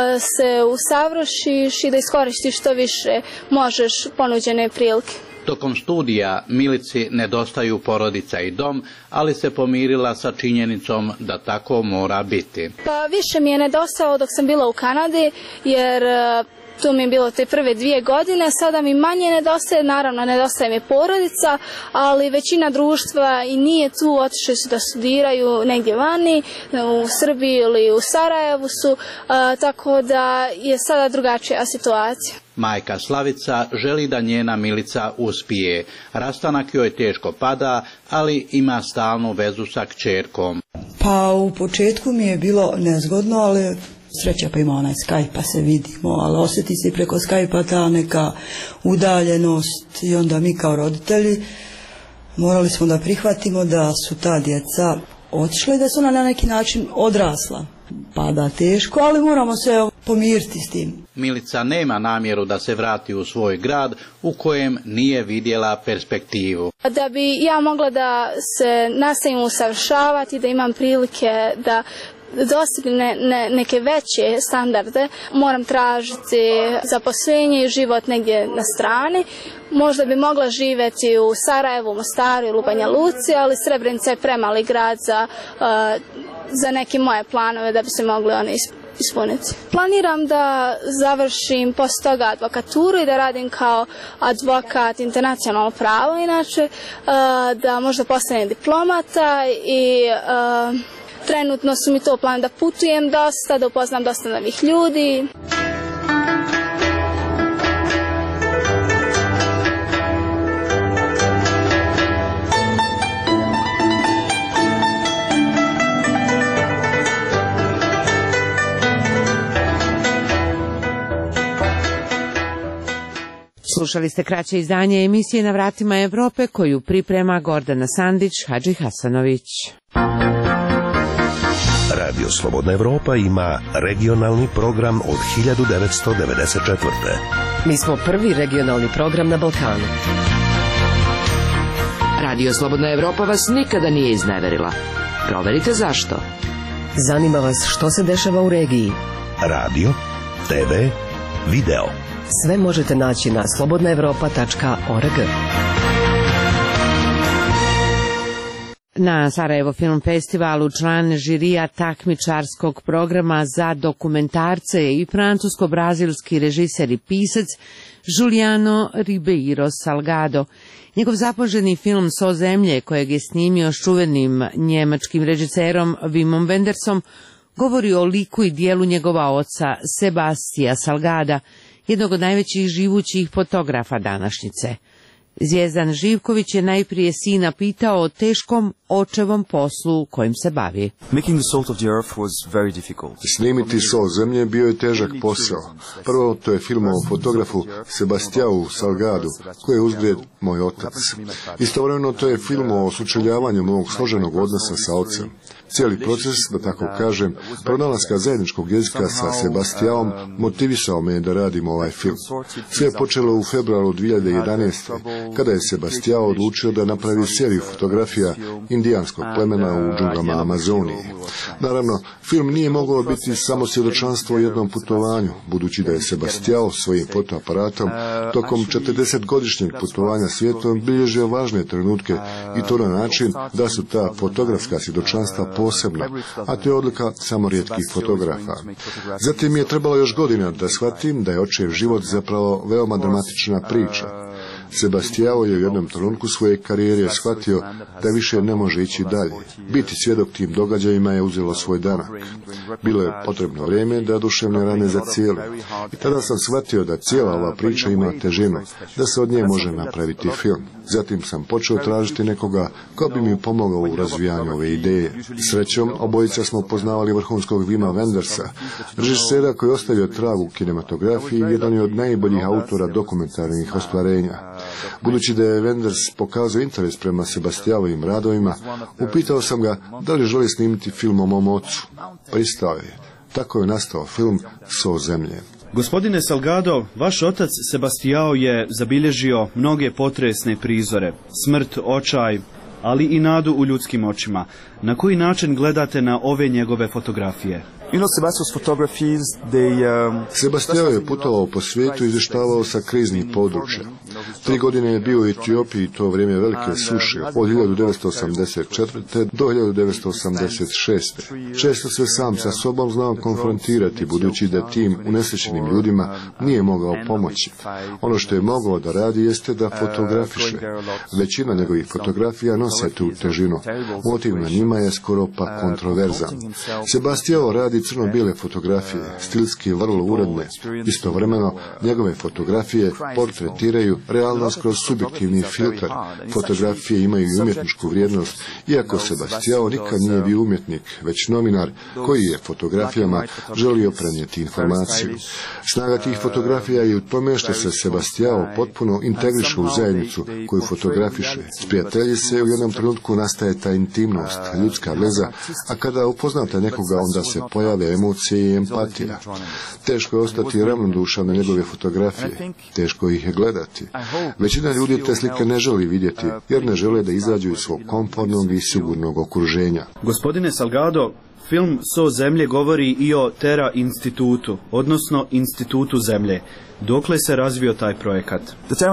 K: se usavršiš i da iskoristiš što više možeš ponuđene prilike.
D: Tokom studija Milici nedostaju porodica i dom, ali se pomirila sa činjenicom da tako mora biti.
K: Pa više mi je nedostalo dok sam bila u Kanadi, jer tu mi je bilo te prve 2 godine, sada mi manje nedostaje, naravno nedostaje mi porodica, ali većina društva i nije tu, otišli su da studiraju negdje vani, u Srbiji ili u Sarajevu su, tako da je sada drugačija situacija.
D: Majka Slavica želi da njena Milica uspije. Rastanak joj teško pada, ali ima stalnu vezu sa kćerkom.
S: Pa u početku mi je bilo nezgodno, ali sreća pa ima onaj Skype pa se vidimo, ali osjeti se preko Skype-a ta neka udaljenost, i onda mi kao roditelji morali smo da prihvatimo da su ta djeca otišla i da su ona na neki način odrasla. Pada teško, ali moramo se pomiriti s tim.
D: Milica nema namjeru da se vrati u svoj grad u kojem nije vidjela perspektivu.
K: Da bi ja mogla da se nastavim usavršavati, da imam prilike da dostigne neke veće standarde, moram tražiti zaposlenje i život negdje na strani. Možda bi mogla živjeti u Sarajevu, Mostaru ili u Banja Luci, ali Srebrenica je premali grad za neke moje planove da bi se mogli one ispuniti. Planiram da završim poslije toga advokaturu i da radim kao advokat internacionalno pravo, inače da možda postanem diplomata, i trenutno su mi to plan da putujem dosta, da upoznam dosta novih ljudi.
A: Slušali ste kraće izdanje emisije Na vratima Evrope koju priprema Gordana Sandić, Hadži Hasanović.
B: Radio Slobodna Evropa ima regionalni program od 1994.
I: Mi smo prvi regionalni program na Balkanu.
P: Radio Slobodna Evropa vas nikada nije izneverila. Proverite zašto.
I: Zanima vas što se dešava u regiji.
B: Radio, TV, video.
I: Sve možete naći na slobodnaevropa.org.
A: Na Sarajevo Film Festivalu član žirija takmičarskog programa za dokumentarce i francusko-brazilski režiser i pisac Juliano Ribeiro Salgado. Njegov zapoženi film So zemlje, kojeg je snimio s čuvenim njemačkim režiserom Wimom Wendersom, govori o liku i dijelu njegova oca Sebastija Salgada, jednog od najvećih živućih fotografa današnjice. Zvijezdan Živković je najprije sina pitao o teškom očevom poslu kojim se bavi.
T: Snimiti So zemlje bio je težak posao. Prvo, to je film o fotografu Sebastianu Salgadu, koji je uzgled moj otac. Istovremeno, to je film o sučeljavanju mog složenog odnosa sa ocem. Cijeli proces, da tako kažem, pronalaska zajedničkog jezika sa Sebastianom motivisao me da radim ovaj film. Sve je počelo u februaru 2011. kada je Sebastiao odlučio da napravi seriju fotografija indijanskog plemena u džunglama Amazonije. Naravno, film nije mogao biti samo svjedočanstvo o jednom putovanju, budući da je Sebastiao svojim fotoaparatom tokom 40-godišnjeg putovanja svijetom bilježio važne trenutke i to na način da su ta fotografska svjedočanstva posebna, a to je odlika samo rijetkih fotografa. Zatim je trebalo još godina da shvatim da je očev život zapravo veoma dramatična priča. Sebastiao je u jednom trenutku svoje karijere shvatio da više ne može ići dalje. Biti svjedok tim događajima je uzelo svoj danak. Bilo je potrebno vrijeme da duševne rane zacijele. I tada sam shvatio da cijela ova priča ima težinu, da se od nje može napraviti film. Zatim sam počeo tražiti nekoga ko bi mi pomogao u razvijanju ove ideje. Srećom, obojica smo poznavali vrhunskog Wima Wendersa, režisera koji je ostavio trag u kinematografiji i jedan je od najboljih autora dokumentarnih ostvarenja. Budući da je Wenders pokazao interes prema Sebastianovim radovima, upitao sam ga da li želi snimiti film o mom ocu. Pristao je. Tako je nastao film So zemlje.
U: Gospodine Salgado, vaš otac Sebastiao je zabilježio mnoge potresne prizore, smrt, očaj, ali i nadu u ljudskim očima. Na koji način gledate na ove njegove fotografije?
T: Sebastiao je putovao po svijetu i izvještavao sa kriznih područja. 3 godine je bio u Etiopiji, to vrijeme velike suše, od 1984. do 1986. Često se sam sa sobom znao konfrontirati, budući da tim unesrećenim ljudima nije mogao pomoći. Ono što je mogao da radi jeste da fotografiše. Većina njegovih fotografija nose tu težinu. Motiv na njima je skoro pa kontroverzan. Sebastiao radi crno-bijele fotografije, stilski vrlo uredne. Istovremeno, njegove fotografije portretiraju realnost kroz subjektivni filtar. Fotografije imaju i umjetničku vrijednost, iako Sebastiao nikad nije bio umjetnik, već novinar koji je fotografijama želio prenijeti informaciju. Snaga tih fotografija je u tome što se Sebastiao potpuno integriše u zajednicu koju fotografiše. Sprijatelji se u jednom trenutku nastaje ta intimnost, ljudska veza, a kada upoznate nekoga onda se pojave emocije i empatija. Teško je ostati ravnodušan na njegove fotografije, teško ih je gledati. Većina ljudi te slike ne želi vidjeti, jer ne žele da izađu iz svog komfortnog i sigurnog okruženja.
U: Gospodine Salgado, film So zemlje govori i o Terra institutu, odnosno Institutu zemlje. Dokle se razvio taj projekat?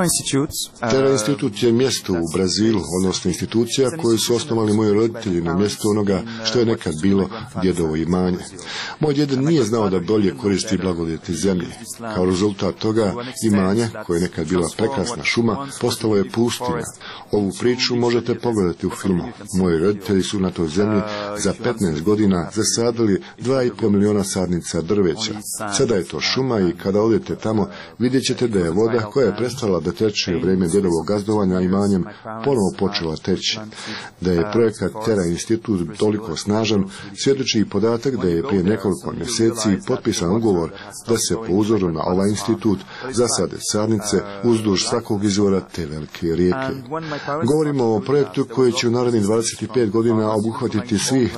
T: Terra institut je mjesto u Brazilu, odnosno institucija koju su osnovali moji roditelji na mjestu onoga što je nekad bilo djedovo imanje. Moj djed nije znao da bolje koristi blagodati zemlje. Kao rezultat toga imanje, koje je nekad bila prekrasna šuma, postalo je pustinja. Ovu priču možete pogledati u filmu. Moji roditelji su na toj zemlji za 15 godina zasadili 2,5 miliona sadnica drveća. Sada je to šuma i kada odete tamo, vidjet ćete da je voda koja je prestala da teče u vrijeme djedovog gazdovanja imanjem ponovo počela teći. Da je projekat Terra institut toliko snažan, svjedoči i podatak da je prije nekoliko mjeseci potpisan ugovor da se po uzoru na ovaj institut zasade sadnice uzduž svakog izvora te velike rijeke. Govorimo o projektu koji će u narednih 25 godina obuhvatiti svih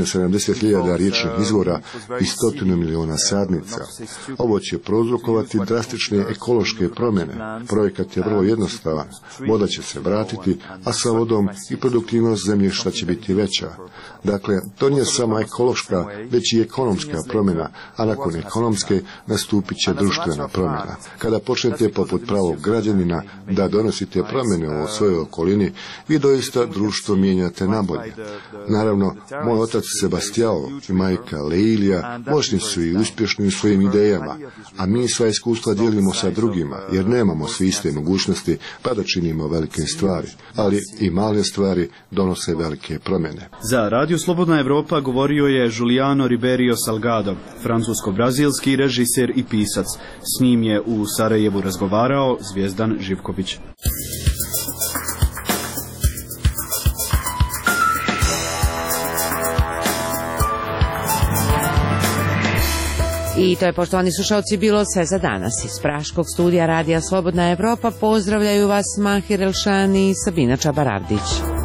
T: 370.000 riječnih izvora i 100 miliona sadnica. Ovo će prouzrokovati drastične ekološke promjene. Projekat je vrlo jednostavan. Voda će se vratiti, a sa vodom i produktivnost zemljišta će biti veća. Dakle, to nije samo ekološka, već i ekonomska promjena, a nakon ekonomske nastupit će društvena promjena. Kada počnete poput pravog građanina da donosite promjene u svojoj okolini, vi doista društvo mijenjate nabolje. Naravno, moj otac Sebastiao i majka Leilija moćni su i uspješni u svojim idejama, a mi sva iskustva dijelimo sa drugima, jer nemamo svi iste mogućnosti pa da činimo velike stvari, ali i male stvari donose velike promjene.
U: Za Radio Slobodna Evropa govorio je Juliano Ribeiro Salgado, francusko-brazilski režiser i pisac. S njim je u Sarajevu razgovarao Zvijezdan Živković.
A: I to je, poštovani slušalci, bilo sve za danas. Iz Praškog studija Radija Slobodna Evropa pozdravljaju vas Mahir Elšani i Sabina Čabaravdić.